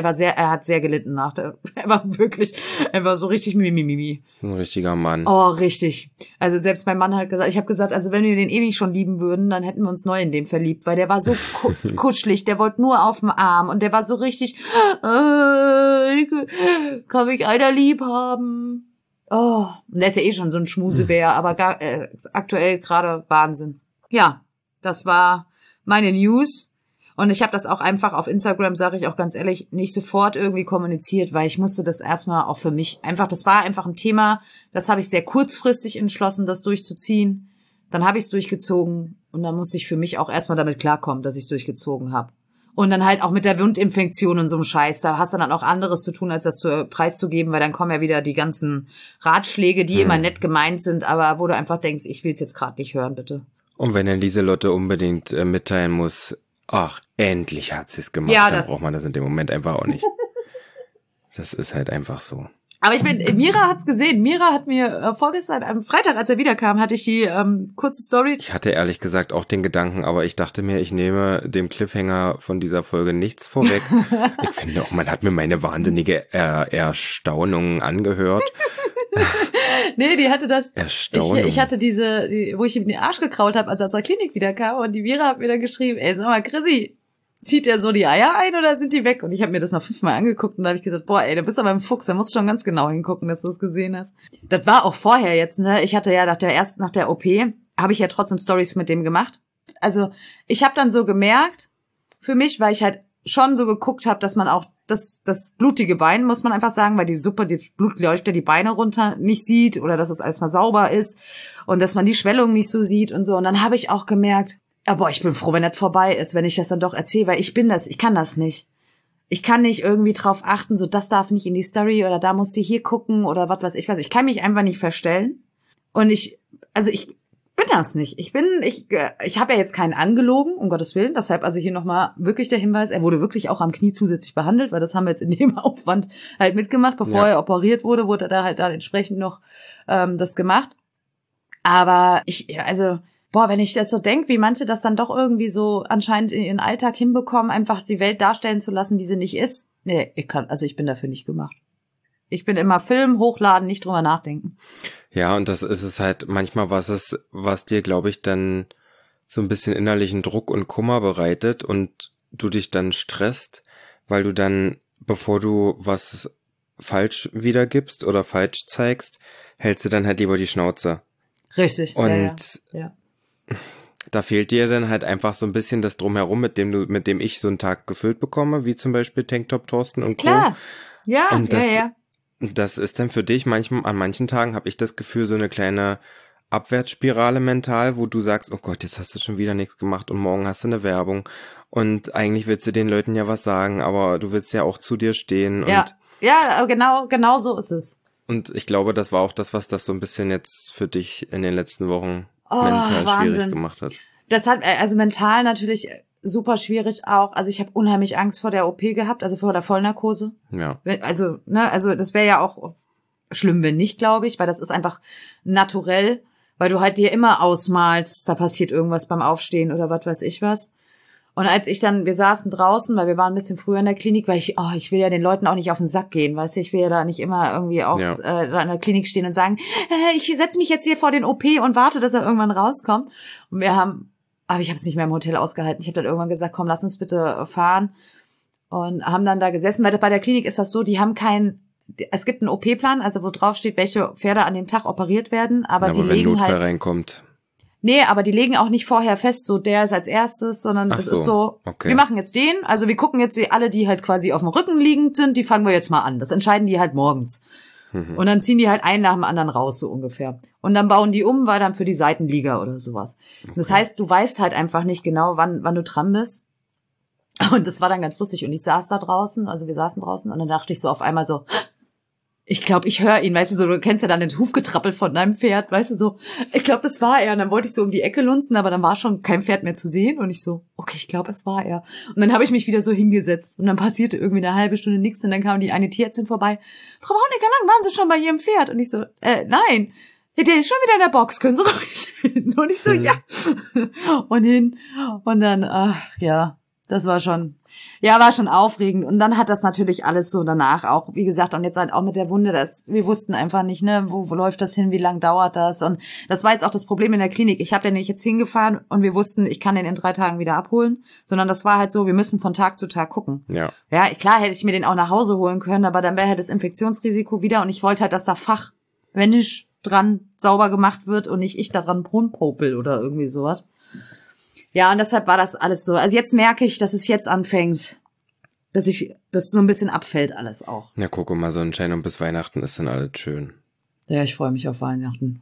Er hat sehr gelitten er war wirklich einfach so richtig mimimi. Ein richtiger Mann. Oh, richtig. Also selbst mein Mann hat gesagt, ich habe gesagt, also wenn wir den eh nicht schon lieben würden, dann hätten wir uns neu in dem verliebt, weil der war so kuschelig, der wollte nur auf dem Arm und der war so richtig, kann mich einer lieb haben. Oh, und der ist ja eh schon so ein Schmusebär, aber aktuell gerade Wahnsinn. Ja, das war meine News. Und ich habe das auch einfach auf Instagram, sage ich auch ganz ehrlich, nicht sofort irgendwie kommuniziert, weil ich musste das erstmal auch für mich das war einfach ein Thema, das habe ich sehr kurzfristig entschlossen, das durchzuziehen. Dann habe ich es durchgezogen und dann musste ich für mich auch erstmal damit klarkommen, dass ich es durchgezogen habe. Und dann halt auch mit der Wundinfektion und so einem Scheiß, da hast du dann auch anderes zu tun, als das preiszugeben, weil dann kommen ja wieder die ganzen Ratschläge, die immer nett gemeint sind, aber wo du einfach denkst, ich will es jetzt gerade nicht hören, bitte. Und wenn dann Lieselotte unbedingt mitteilen muss, ach, endlich hat sie es gemacht, dann braucht man das in dem Moment einfach auch nicht. Das ist halt einfach so. Aber Mira hat's gesehen. Mira hat mir vorgestern, am Freitag, als er wiederkam, hatte ich die kurze Story. Ich hatte ehrlich gesagt auch den Gedanken, aber ich dachte mir, ich nehme dem Cliffhanger von dieser Folge nichts vorweg. Ich finde auch, man hat mir meine wahnsinnige Erstaunung angehört. Nee, die hatte das. Erstaunung. Ich hatte wo ich ihm den Arsch gekrault habe, als er aus der Klinik wiederkam und die Mira hat mir dann geschrieben, ey, sag mal, Chrissy, zieht der so die Eier ein oder sind die weg? Und ich habe mir das noch 5-mal angeguckt und da habe ich gesagt, boah, ey, du bist aber ein Fuchs, da musst du schon ganz genau hingucken, dass du es gesehen hast. Das war auch vorher jetzt, ne? Ich hatte ja nach der OP, habe ich ja trotzdem Stories mit dem gemacht. Also ich habe dann so gemerkt, für mich, weil ich halt schon so geguckt habe, dass man auch das blutige Bein, muss man einfach sagen, weil das Blut läuft ja die Beine runter, nicht sieht oder dass es erstmal sauber ist und dass man die Schwellung nicht so sieht und so. Und dann habe ich auch gemerkt, boah, ich bin froh, wenn das vorbei ist, wenn ich das dann doch erzähle, weil ich kann das nicht. Ich kann nicht irgendwie drauf achten, so das darf nicht in die Story oder da muss sie hier gucken oder was weiß ich was. Ich kann mich einfach nicht verstellen. Und ich bin das nicht. Ich habe ja jetzt keinen angelogen, um Gottes Willen. Deshalb also hier nochmal wirklich der Hinweis, er wurde wirklich auch am Knie zusätzlich behandelt, weil das haben wir jetzt in dem Aufwand halt mitgemacht. Bevor er operiert wurde, wurde er da halt dann entsprechend noch das gemacht. Aber wenn ich das so denke, wie manche das dann doch irgendwie so anscheinend in ihren Alltag hinbekommen, einfach die Welt darstellen zu lassen, wie sie nicht ist. Nee, ich bin dafür nicht gemacht. Ich bin immer Film, hochladen, nicht drüber nachdenken. Ja, und das ist es halt manchmal, was dir, glaube ich, dann so ein bisschen innerlichen Druck und Kummer bereitet und du dich dann stresst, weil du dann, bevor du was falsch wiedergibst oder falsch zeigst, hältst du dann halt lieber die Schnauze. Richtig. Und ja. Da fehlt dir dann halt einfach so ein bisschen das Drumherum, mit dem ich so einen Tag gefüllt bekomme, wie zum Beispiel Tanktop Thorsten und Co. Klar. Ja, und das ist dann für dich an manchen Tagen habe ich das Gefühl, so eine kleine Abwärtsspirale mental, wo du sagst, oh Gott, jetzt hast du schon wieder nichts gemacht und morgen hast du eine Werbung und eigentlich willst du den Leuten ja was sagen, aber du willst ja auch zu dir stehen. Ja, genau so ist es. Und ich glaube, das war auch das, was das so ein bisschen jetzt für dich in den letzten Wochen mental Wahnsinn. schwierig gemacht hat. Das hat, also mental natürlich super schwierig auch. Also ich habe unheimlich Angst vor der OP gehabt, also vor der Vollnarkose. Ja. Also das wäre ja auch schlimm, wenn nicht, glaube ich, weil das ist einfach naturell, weil du halt dir immer ausmalst, da passiert irgendwas beim Aufstehen oder was weiß ich was. Und als wir saßen draußen, weil wir waren ein bisschen früher in der Klinik, weil ich will ja den Leuten auch nicht auf den Sack gehen, weißt du, ich will ja da nicht immer irgendwie auch da in der Klinik stehen und sagen, ich setze mich jetzt hier vor den OP und warte, dass er irgendwann rauskommt. Und aber ich habe es nicht mehr im Hotel ausgehalten. Ich habe dann irgendwann gesagt, komm, lass uns bitte fahren. Und haben dann da gesessen, weil bei der Klinik ist das so, die haben es gibt einen OP-Plan, also wo drauf steht, welche Pferde an dem Tag operiert werden, aber die wenn legen Notfall halt reinkommt. Nee, aber die legen auch nicht vorher fest, so der ist als erstes, sondern es ist so, okay. Wir machen jetzt den, also wir gucken jetzt, wie alle, die halt quasi auf dem Rücken liegend sind, die fangen wir jetzt mal an. Das entscheiden die halt morgens. Und dann ziehen die halt einen nach dem anderen raus, so ungefähr. Und dann bauen die war dann für die Seitenlieger oder sowas. Okay. Das heißt, du weißt halt einfach nicht genau, wann du dran bist. Und das war dann ganz lustig. Und ich saß da draußen, also wir saßen draußen und dann dachte ich so auf einmal so, ich glaube, ich höre ihn, weißt du, so, du kennst ja dann den Hufgetrappel von deinem Pferd, weißt du, so, ich glaube, das war er. Und dann wollte ich so um die Ecke lunzen, aber dann war schon kein Pferd mehr zu sehen. Und ich so, okay, ich glaube, es war er. Und dann habe ich mich wieder so hingesetzt. Und dann passierte irgendwie eine halbe Stunde nichts. Und dann kam die eine Tierärztin vorbei. Frau Braunecker, lang waren Sie schon bei Ihrem Pferd? Und ich so, nein. Der ist schon wieder in der Box, können Sie ruhig hin. Und ich so, ja. Und hin. Und dann, das war schon aufregend. Und dann hat das natürlich alles so danach auch, wie gesagt, und jetzt halt auch mit der Wunde, wir wussten einfach nicht, ne, wo läuft das hin, wie lang dauert das? Und das war jetzt auch das Problem in der Klinik. Ich habe den nicht jetzt hingefahren und wir wussten, ich kann den in 3 Tagen wieder abholen, sondern das war halt so, wir müssen von Tag zu Tag gucken. Ja. Ja, klar hätte ich mir den auch nach Hause holen können, aber dann wäre halt das Infektionsrisiko wieder und ich wollte halt, dass da fachmännisch dran sauber gemacht wird und nicht ich da dran rumpopel oder irgendwie sowas. Ja, und deshalb war das alles so. Also jetzt merke ich, dass es jetzt anfängt, dass so ein bisschen abfällt alles auch. Na, guck mal, Sonnenschein und bis Weihnachten ist dann alles schön. Ja, ich freue mich auf Weihnachten.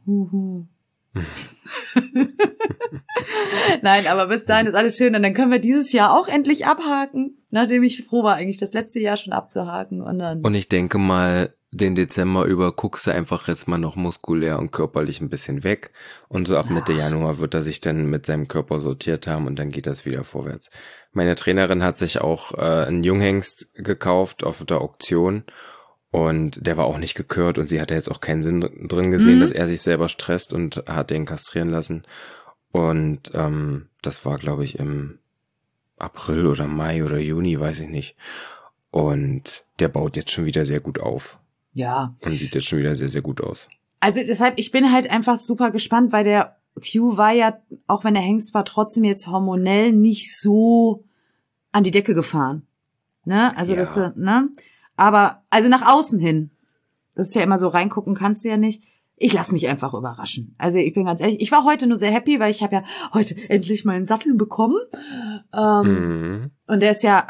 Nein, aber bis dahin ist alles schön und dann können wir dieses Jahr auch endlich abhaken, nachdem ich froh war, eigentlich das letzte Jahr schon abzuhaken. Und ich denke mal, den Dezember über guckst du einfach jetzt mal noch muskulär und körperlich ein bisschen weg und so ab Mitte Januar wird er sich dann mit seinem Körper sortiert haben und dann geht das wieder vorwärts. Meine Trainerin hat sich auch einen Junghengst gekauft auf der Auktion und der war auch nicht gekürt und sie hatte jetzt auch keinen Sinn drin gesehen, dass er sich selber stresst und hat den kastrieren lassen und das war, glaube ich, im April oder Mai oder Juni, weiß ich nicht. Und der baut jetzt schon wieder sehr gut auf. Ja. Und sieht jetzt schon wieder sehr, sehr gut aus. Also deshalb, ich bin halt einfach super gespannt, weil der Q war ja, auch wenn er Hengst war, trotzdem jetzt hormonell nicht so an die Decke gefahren. Ne? Also ja. Aber, also nach außen hin. Das ist ja immer so, reingucken kannst du ja nicht. Ich lasse mich einfach überraschen. Also ich bin ganz ehrlich, ich war heute nur sehr happy, weil ich habe ja heute endlich meinen Sattel bekommen. Und der ist ja,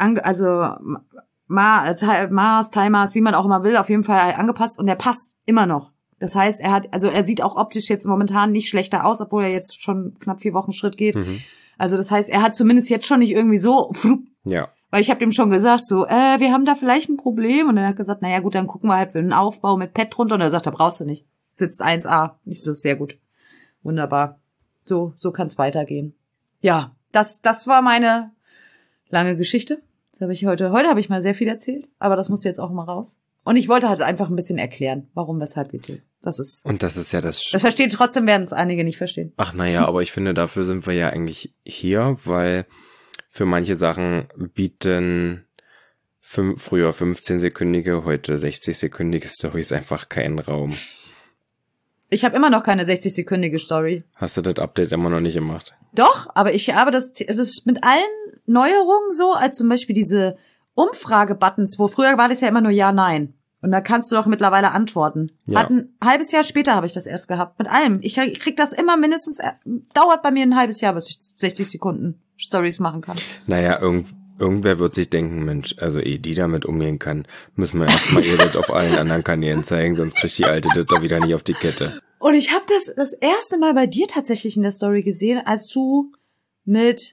Maß, Teilmaß, wie man auch immer will, auf jeden Fall angepasst und der passt immer noch. Das heißt, er sieht auch optisch jetzt momentan nicht schlechter aus, obwohl er jetzt schon knapp 4 Wochen Schritt geht. Also das heißt, er hat zumindest jetzt schon nicht irgendwie so, ja. Weil ich habe dem schon gesagt, so, wir haben da vielleicht ein Problem und er hat gesagt, naja gut, dann gucken wir halt für einen Aufbau mit Pad drunter und er sagt, da brauchst du nicht. Sitzt 1A. Nicht so, sehr gut. Wunderbar. So kann's weitergehen. Ja, das war meine lange Geschichte. Heute habe ich mal sehr viel erzählt, aber das musste jetzt auch mal raus. Und ich wollte halt einfach ein bisschen erklären, warum, weshalb, wieso. Und das ist ja das versteht trotzdem, werden es einige nicht verstehen. Ach naja, aber ich finde, dafür sind wir ja eigentlich hier, weil für manche Sachen bieten früher 15-sekündige, heute 60-sekündige Storys einfach keinen Raum. Ich habe immer noch keine 60-sekündige Story. Hast du das Update immer noch nicht gemacht? Doch, aber ich habe das ist mit allen Neuerungen so, als zum Beispiel diese Umfrage-Buttons, wo früher war das ja immer nur Ja, Nein. Und da kannst du doch mittlerweile antworten. Ja. Ein halbes Jahr später habe ich das erst gehabt. Mit allem. Ich krieg das immer mindestens, dauert bei mir ein halbes Jahr, bis ich 60 Sekunden Stories machen kann. Naja, irgendwer wird sich denken, Mensch, also die damit umgehen kann, müssen wir erstmal ihr das auf allen anderen Kanälen zeigen, sonst kriegt die Alte das doch wieder nicht auf die Kette. Und ich habe das erste Mal bei dir tatsächlich in der Story gesehen, als du mit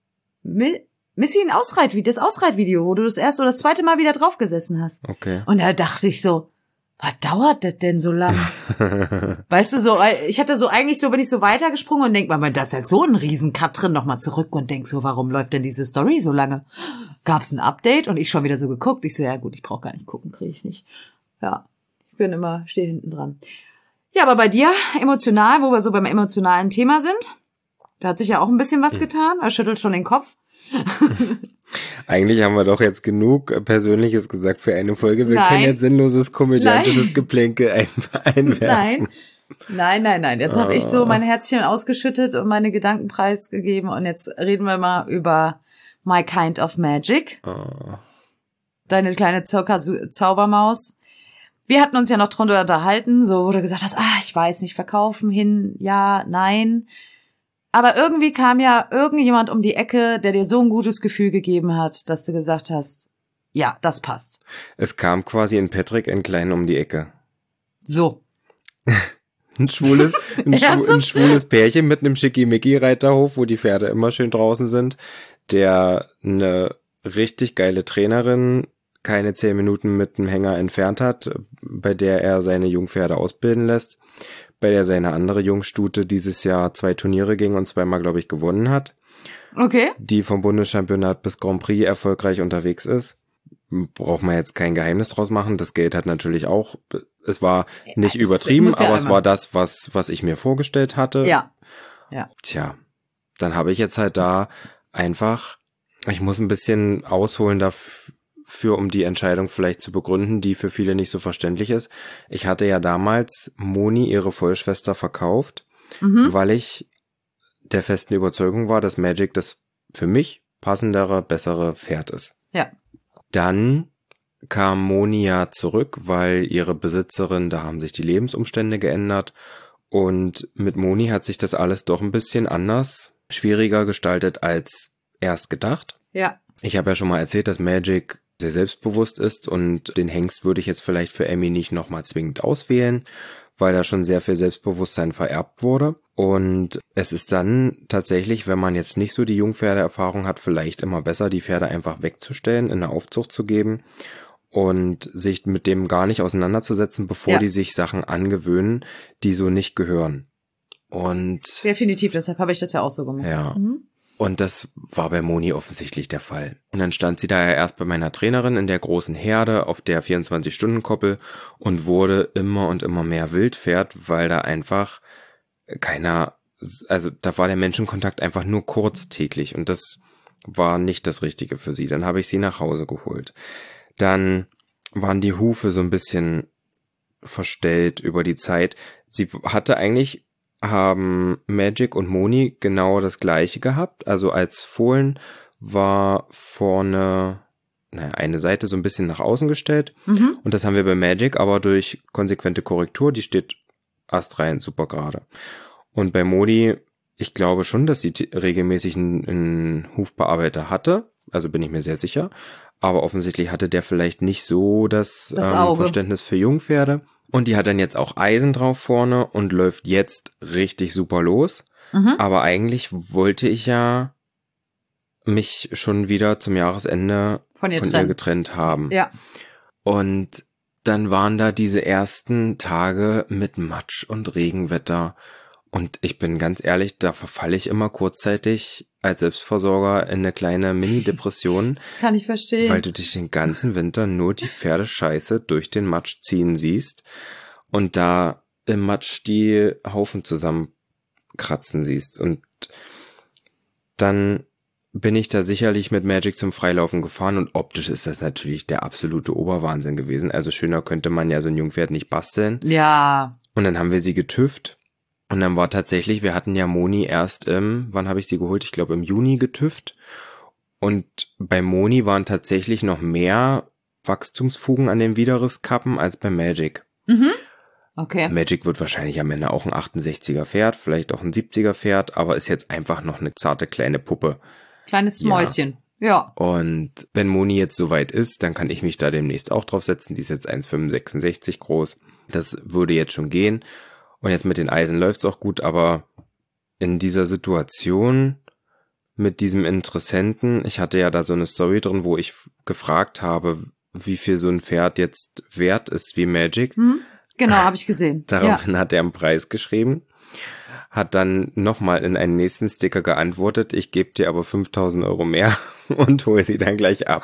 Missy das Ausreitvideo, wo du das erste oder das zweite Mal wieder drauf gesessen hast. Okay. Und da dachte ich so, was dauert das denn so lang? Weißt du, so, ich hatte so eigentlich so, bin ich so weitergesprungen und denk mal, das ist jetzt so ein Riesen-Cut drin, nochmal zurück und denk so, warum läuft denn diese Story so lange? Gab's ein Update und ich schon wieder so geguckt. Ich so, ja gut, ich brauche gar nicht gucken, kriege ich nicht. Ja, stehe hinten dran. Ja, aber bei dir, emotional, wo wir so beim emotionalen Thema sind, da hat sich ja auch ein bisschen was getan. Er schüttelt schon den Kopf. Eigentlich haben wir doch jetzt genug Persönliches gesagt für eine Folge. Wir können jetzt sinnloses komödiantisches Geplänkel einwerfen. Nein. Jetzt habe ich so mein Herzchen ausgeschüttet und meine Gedanken preisgegeben. Und jetzt reden wir mal über My Kind of Magic. Deine kleine Zaubermaus. Wir hatten uns ja noch drunter unterhalten, so wo du gesagt hast, ich weiß nicht, verkaufen hin, ja, nein. Aber irgendwie kam ja irgendjemand um die Ecke, der dir so ein gutes Gefühl gegeben hat, dass du gesagt hast, ja, das passt. Es kam quasi in Patrick ein Klein um die Ecke. So. Ein schwules Pärchen mit einem Schickimicki-Reiterhof, wo die Pferde immer schön draußen sind, der eine richtig geile Trainerin keine 10 Minuten mit dem Hänger entfernt hat, bei der er seine Jungpferde ausbilden lässt, bei der seine andere Jungstute dieses Jahr 2 Turniere ging und 2-mal, glaube ich, gewonnen hat. Okay. Die vom Bundeschampionat bis Grand Prix erfolgreich unterwegs ist. Braucht man jetzt kein Geheimnis draus machen. Das Geld hat natürlich auch, es war nicht übertrieben, aber es war das, was ich mir vorgestellt hatte. Ja. Tja, dann habe ich jetzt halt da einfach, ich muss ein bisschen ausholen dafür, um die Entscheidung vielleicht zu begründen, die für viele nicht so verständlich ist. Ich hatte ja damals Moni, ihre Vollschwester, verkauft, weil ich der festen Überzeugung war, dass Magic das für mich passendere, bessere Pferd ist. Ja. Dann kam Moni ja zurück, weil ihre Besitzerin, da haben sich die Lebensumstände geändert und mit Moni hat sich das alles doch ein bisschen anders, schwieriger gestaltet als erst gedacht. Ja. Ich habe ja schon mal erzählt, dass Magic sehr selbstbewusst ist und den Hengst würde ich jetzt vielleicht für Emmy nicht nochmal zwingend auswählen, weil da schon sehr viel Selbstbewusstsein vererbt wurde. Und es ist dann tatsächlich, wenn man jetzt nicht so die Jungpferdeerfahrung hat, vielleicht immer besser, die Pferde einfach wegzustellen, in eine Aufzucht zu geben und sich mit dem gar nicht auseinanderzusetzen, bevor die sich Sachen angewöhnen, die so nicht gehören. Und definitiv, deshalb habe ich das ja auch so gemacht. Ja. Und das war bei Moni offensichtlich der Fall. Und dann stand sie da ja erst bei meiner Trainerin in der großen Herde auf der 24-Stunden-Koppel und wurde immer und immer mehr Wildpferd, weil da einfach da war der Menschenkontakt einfach nur kurz täglich und das war nicht das Richtige für sie. Dann habe ich sie nach Hause geholt. Dann waren die Hufe so ein bisschen verstellt über die Zeit. Sie hatte eigentlich, haben Magic und Moni genau das Gleiche gehabt. Also als Fohlen war vorne eine Seite so ein bisschen nach außen gestellt. Und das haben wir bei Magic aber durch konsequente Korrektur, die steht astrein super gerade. Und bei Moni, ich glaube schon, dass sie regelmäßig einen Hufbearbeiter hatte. Also bin ich mir sehr sicher. Aber offensichtlich hatte der vielleicht nicht so das Verständnis für Jungpferde. Und die hat dann jetzt auch Eisen drauf vorne und läuft jetzt richtig super los. Aber eigentlich wollte ich ja mich schon wieder zum Jahresende von ihr getrennt haben. Ja. Und dann waren da diese ersten Tage mit Matsch und Regenwetter. Und ich bin ganz ehrlich, da verfalle ich immer kurzzeitig als Selbstversorger in eine kleine Mini-Depression. Kann ich verstehen. Weil du dich den ganzen Winter nur die Pferdescheiße durch den Matsch ziehen siehst und da im Matsch die Haufen zusammenkratzen siehst. Und dann bin ich da sicherlich mit Magic zum Freilaufen gefahren und optisch ist das natürlich der absolute Oberwahnsinn gewesen. Also schöner könnte man ja so ein Jungpferd nicht basteln. Ja. Und dann haben wir sie getüft. Und dann war tatsächlich, wir hatten ja Moni erst wann habe ich sie geholt? Ich glaube im Juni getüft. Und bei Moni waren tatsächlich noch mehr Wachstumsfugen an den Widerrisskappen als bei Magic. Okay. Magic wird wahrscheinlich am Ende auch ein 68er Pferd, vielleicht auch ein 70er Pferd, aber ist jetzt einfach noch eine zarte kleine Puppe. Kleines Mäuschen. Ja. Und wenn Moni jetzt soweit ist, dann kann ich mich da demnächst auch drauf setzen. Die ist jetzt 1,65 groß. Das würde jetzt schon gehen. Und jetzt mit den Eisen läuft's auch gut, aber in dieser Situation mit diesem Interessenten, ich hatte ja da so eine Story drin, wo ich gefragt habe, wie viel so ein Pferd jetzt wert ist wie Magic. Genau, habe ich gesehen. Daraufhin hat er einen Preis geschrieben, hat dann nochmal in einen nächsten Sticker geantwortet, ich gebe dir aber 5.000 € mehr und hole sie dann gleich ab.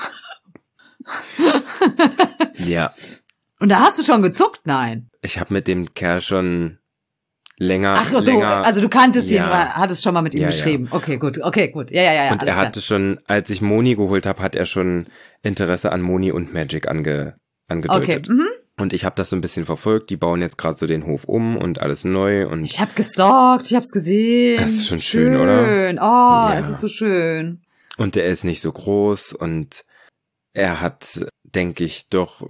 Ja. Und da hast du schon gezuckt? Nein. Ich habe mit dem Kerl schon länger. Also du kanntest ihn, hattest schon mal mit ihm geschrieben. Ja. Okay, gut. Ja. Und er hatte schon, als ich Moni geholt habe, hat er schon Interesse an Moni und Magic angedeutet. Okay. Und ich habe das so ein bisschen verfolgt. Die bauen jetzt gerade so den Hof um und alles neu. Und ich habe gestalkt, ich habe es gesehen. Das ist schon schön, oder? Oh, ja. Es ist so schön. Und der ist nicht so groß und er hat, denke ich, doch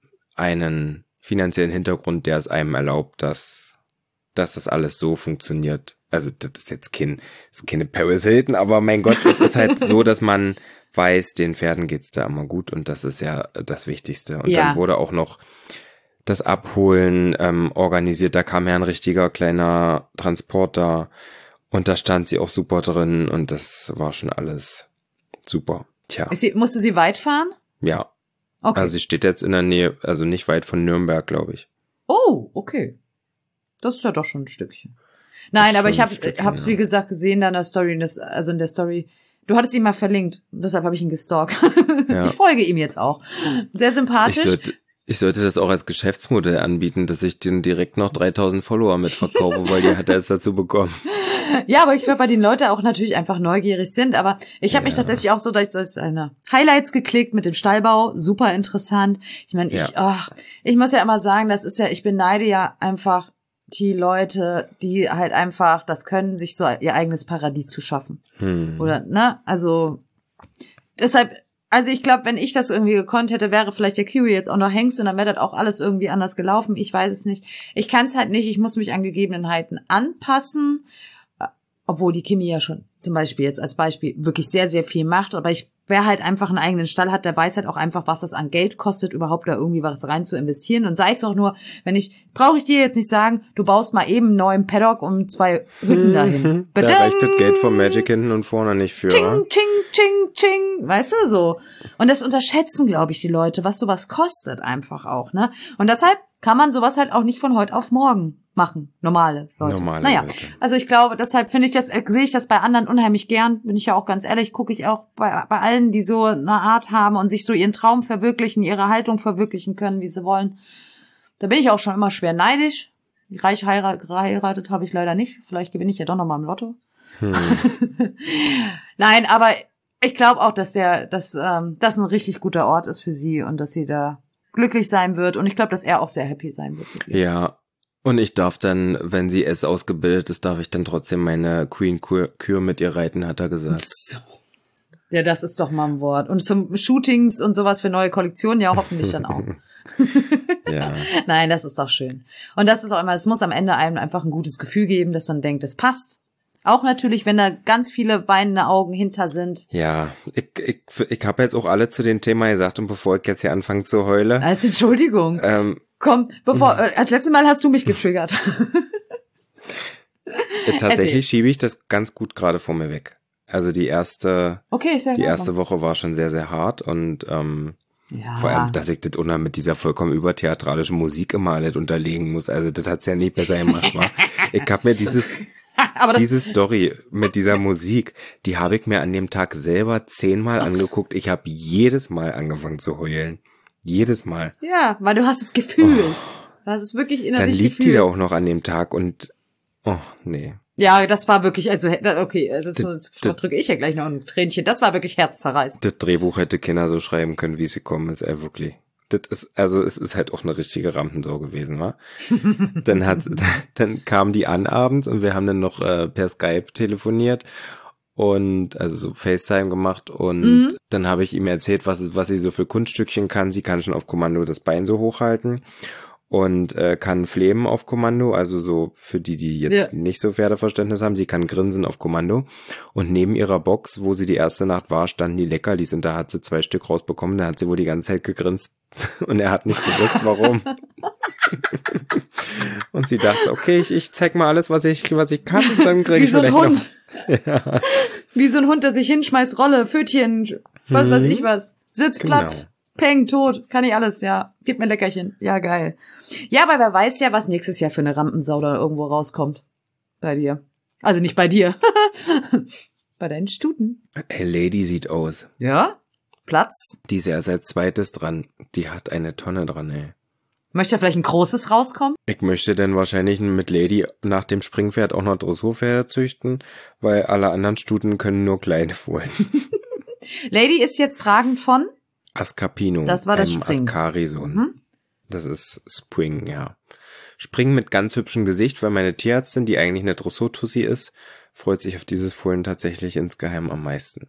einen finanziellen Hintergrund, der es einem erlaubt, dass das alles so funktioniert. Also das ist jetzt keine Paris Hilton, aber mein Gott, es ist halt so, dass man weiß, den Pferden geht's da immer gut und das ist ja das Wichtigste. Und dann wurde auch noch das Abholen organisiert. Da kam ja ein richtiger kleiner Transporter und da stand sie auch super drin und das war schon alles super. Tja. Musste sie weit fahren? Ja. Okay. Also sie steht jetzt in der Nähe, also nicht weit von Nürnberg, glaube ich. Oh, okay. Das ist ja doch schon ein Stückchen. Nein, aber ich hab's wie gesagt gesehen in der Story, in der Story. Du hattest ihn mal verlinkt, deshalb habe ich ihn gestalkt. Ja. Ich folge ihm jetzt auch. Sehr sympathisch. Ich sollte das auch als Geschäftsmodell anbieten, dass ich den direkt noch 3.000 Follower mitverkaufe, weil die hat er jetzt dazu bekommen. Ja, aber ich glaube, weil die Leute auch natürlich einfach neugierig sind. Aber ich habe mich tatsächlich auch so durch seine Highlights geklickt mit dem Stallbau. Super interessant. Ich meine, ich muss ja immer sagen, ich beneide ja einfach die Leute, die halt einfach das können, sich so ihr eigenes Paradies zu schaffen. Oder, ne? Also, deshalb, ich glaube, wenn ich das irgendwie gekonnt hätte, wäre vielleicht der Kiwi jetzt auch noch Hengst und dann wäre das auch alles irgendwie anders gelaufen. Ich weiß es nicht. Ich kann es halt nicht. Ich muss mich an Gegebenheiten anpassen. Obwohl die Kimi ja schon zum Beispiel jetzt als Beispiel wirklich sehr, sehr viel macht. Aber wer halt einfach einen eigenen Stall hat, der weiß halt auch einfach, was das an Geld kostet, überhaupt da irgendwie was rein zu investieren. Und sei es auch nur, brauche ich dir jetzt nicht sagen, du baust mal eben einen neuen Paddock und 2 Hütten dahin. Da reicht das Geld von Magic hinten und vorne nicht für. Ching, ching, ching, ching. Weißt du, so. Und das unterschätzen, glaube ich, die Leute, was sowas kostet einfach auch, ne? Und deshalb kann man sowas halt auch nicht von heute auf morgen machen. Normale Leute. Leute. Also ich glaube, deshalb sehe ich das bei anderen unheimlich gern. Bin ich ja auch ganz ehrlich, gucke ich auch bei allen, die so eine Art haben und sich so ihren Traum verwirklichen, ihre Haltung verwirklichen können, wie sie wollen. Da bin ich auch schon immer schwer neidisch. Reich geheiratet habe ich leider nicht. Vielleicht gewinne ich ja doch nochmal im Lotto. Nein, aber ich glaube auch, dass das ein richtig guter Ort ist für sie und dass sie da glücklich sein wird. Und ich glaube, dass er auch sehr happy sein wird. Ja. Und ich darf dann, wenn sie ausgebildet ist, darf ich dann trotzdem meine Queen-Kür mit ihr reiten, hat er gesagt. Ja, das ist doch mal ein Wort. Und zum Shootings und sowas für neue Kollektionen ja hoffentlich dann auch. Ja. Nein, das ist doch schön. Und das ist auch immer, es muss am Ende einem einfach ein gutes Gefühl geben, dass man denkt, es passt. Auch natürlich, wenn da ganz viele weinende Augen hinter sind. Ja, ich habe jetzt auch alle zu dem Thema gesagt und bevor ich jetzt hier anfange zu heulen. Also Entschuldigung. Komm, als letztes Mal hast du mich getriggert. Tatsächlich schiebe ich das ganz gut gerade vor mir weg. Also die erste Woche war schon sehr, sehr hart und vor allem, dass ich das mit dieser vollkommen übertheatralischen Musik immer alles unterlegen muss. Also das hat's ja nicht besser gemacht, wa? Ich habe mir diese Story mit dieser Musik, die habe ich mir an dem Tag selber 10-mal angeguckt. Ich habe jedes Mal angefangen zu heulen. Jedes Mal. Ja, weil du hast es gefühlt. Du hast es wirklich innerlich gefühlt. Dann liegt die da auch noch an dem Tag und nee. Ja, das war wirklich, das drücke ich ja gleich noch ein Tränchen. Das war wirklich herzzerreißend. Das Drehbuch hätte keiner so schreiben können, wie es gekommen ist, wirklich. Es ist halt auch eine richtige Rampensau gewesen, wa? Dann kam die an abends und wir haben dann noch per Skype telefoniert und also so FaceTime gemacht und dann habe ich ihm erzählt, was sie so für Kunststückchen kann. Sie kann schon auf Kommando das Bein so hochhalten und kann flemen auf Kommando, also so für die jetzt nicht so Pferdeverständnis haben, sie kann grinsen auf Kommando und neben ihrer Box, wo sie die erste Nacht war, standen die Leckerlis und da hat sie 2 Stück rausbekommen, da hat sie wohl die ganze Zeit gegrinst und er hat nicht gewusst, warum. Und sie dachte, okay, ich zeig mal alles, was ich kann, und dann krieg ich Wie so ein vielleicht Hund. Ja. Wie so ein Hund, der sich hinschmeißt, Rolle, Pfötchen, was weiß ich was. Sitzplatz, Peng, tot, kann ich alles, ja. Gib mir Leckerchen. Ja, geil. Ja, aber wer weiß ja, was nächstes Jahr für eine Rampensau da irgendwo rauskommt. Bei dir. Also nicht bei dir. Bei deinen Stuten. Hey, Lady sieht aus. Ja? Platz? Die ist ja seit zweites dran. Die hat eine Tonne dran, ey. Möchte ja vielleicht ein großes rauskommen? Ich möchte dann wahrscheinlich mit Lady nach dem Springpferd auch noch Dressurpferde züchten, weil alle anderen Stuten können nur kleine Fohlen. Lady ist jetzt tragend von? Ascapino. Das war das Spring. Ascari-Sohn. Mhm. Das ist Spring, ja. Spring mit ganz hübschem Gesicht, weil meine Tierärztin, die eigentlich eine Dressur-Tussi ist, freut sich auf dieses Fohlen tatsächlich insgeheim am meisten.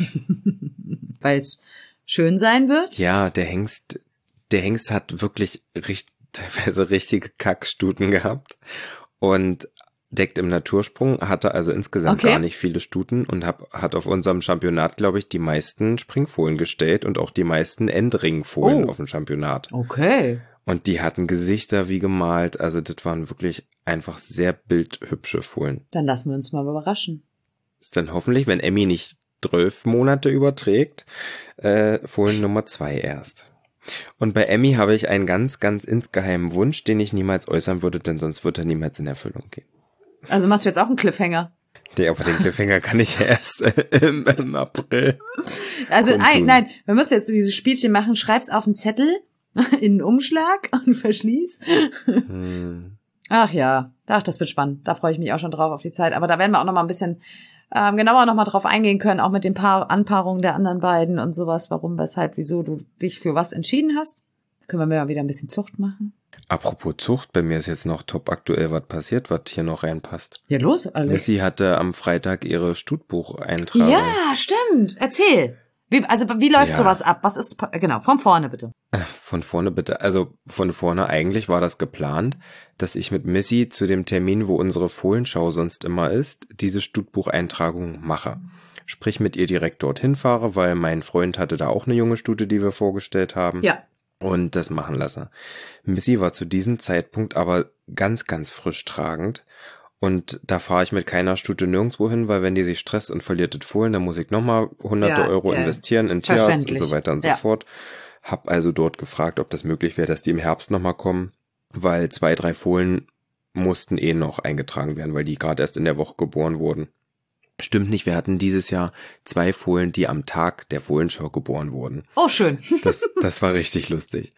Weil es schön sein wird? Ja, der Hengst hat wirklich teilweise richtige Kackstuten gehabt und deckt im Natursprung, hatte also insgesamt gar nicht viele Stuten und hat auf unserem Championat, glaube ich, die meisten Springfohlen gestellt und auch die meisten Endringfohlen auf dem Championat. Okay. Und die hatten Gesichter wie gemalt, also das waren wirklich einfach sehr bildhübsche Fohlen. Dann lassen wir uns mal überraschen. Ist dann hoffentlich, wenn Emmy nicht 12 Monate überträgt, Fohlen Nummer 2 erst. Und bei Emmy habe ich einen ganz, ganz insgeheimen Wunsch, den ich niemals äußern würde, denn sonst wird er niemals in Erfüllung gehen. Also machst du jetzt auch einen Cliffhanger? Nee, aber den Cliffhanger kann ich erst im April. Also nein, wir müssen jetzt dieses Spielchen machen. Schreib's auf einen Zettel, in einen Umschlag und verschließ. Ach ja, das wird spannend. Da freue ich mich auch schon drauf auf die Zeit. Aber da werden wir auch noch mal ein bisschen genauer noch mal drauf eingehen können, auch mit den Anpaarungen der anderen beiden und sowas. Warum, weshalb, wieso du dich für was entschieden hast. Können wir mal wieder ein bisschen Zucht machen. Apropos Zucht, bei mir ist jetzt noch top aktuell was passiert, was hier noch reinpasst. Ja, los, Alex. Missy hatte am Freitag ihre Stutbucheintragung. Ja, stimmt. Erzähl. Wie läuft sowas ab? Was ist, genau, von vorne bitte. Von vorne bitte. Also von vorne eigentlich war das geplant, dass ich mit Missy zu dem Termin, wo unsere Fohlenschau sonst immer ist, diese Stutbucheintragung mache. Sprich mit ihr direkt dorthin fahre, weil mein Freund hatte da auch eine junge Stute, die wir vorgestellt haben. Ja. Und das machen lasse. Missy war zu diesem Zeitpunkt aber ganz, ganz frisch tragend. Und da fahre ich mit keiner Stute nirgendwo hin, weil wenn die sich stresst und verliert das Fohlen, dann muss ich nochmal hunderte Euro investieren in Tierarzt und so weiter und so fort. Hab also dort gefragt, ob das möglich wäre, dass die im Herbst nochmal kommen, weil 2, 3 Fohlen mussten noch eingetragen werden, weil die gerade erst in der Woche geboren wurden. Stimmt nicht, wir hatten dieses Jahr 2 Fohlen, die am Tag der Fohlenschau geboren wurden. Oh, schön. Das war richtig lustig.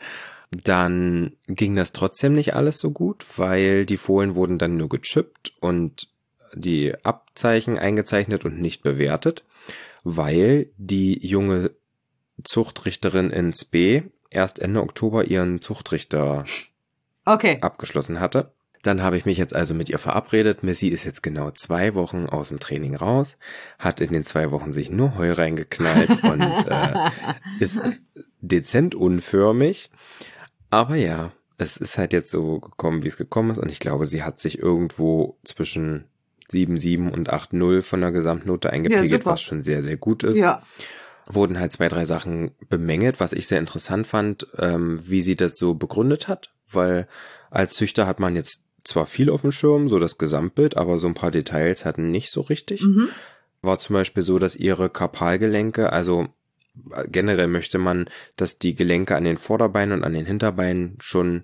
Dann ging das trotzdem nicht alles so gut, weil die Fohlen wurden dann nur gechippt und die Abzeichen eingezeichnet und nicht bewertet, weil die junge Zuchtrichterin in Spee erst Ende Oktober ihren Zuchtrichter abgeschlossen hatte. Dann habe ich mich jetzt also mit ihr verabredet. Missy ist jetzt genau 2 Wochen aus dem Training raus, hat in den 2 Wochen sich nur Heu reingeknallt und ist dezent unförmig. Aber ja, es ist halt jetzt so gekommen, wie es gekommen ist. Und ich glaube, sie hat sich irgendwo zwischen 7,7 und 8,0 von der Gesamtnote eingepegelt, was schon sehr, sehr gut ist. Ja. Wurden halt 2, 3 Sachen bemängelt, was ich sehr interessant fand, wie sie das so begründet hat. Weil als Züchter hat man jetzt zwar viel auf dem Schirm, so das Gesamtbild, aber so ein paar Details hatten nicht so richtig. War zum Beispiel so, dass ihre Karpalgelenke, also generell möchte man, dass die Gelenke an den Vorderbeinen und an den Hinterbeinen schon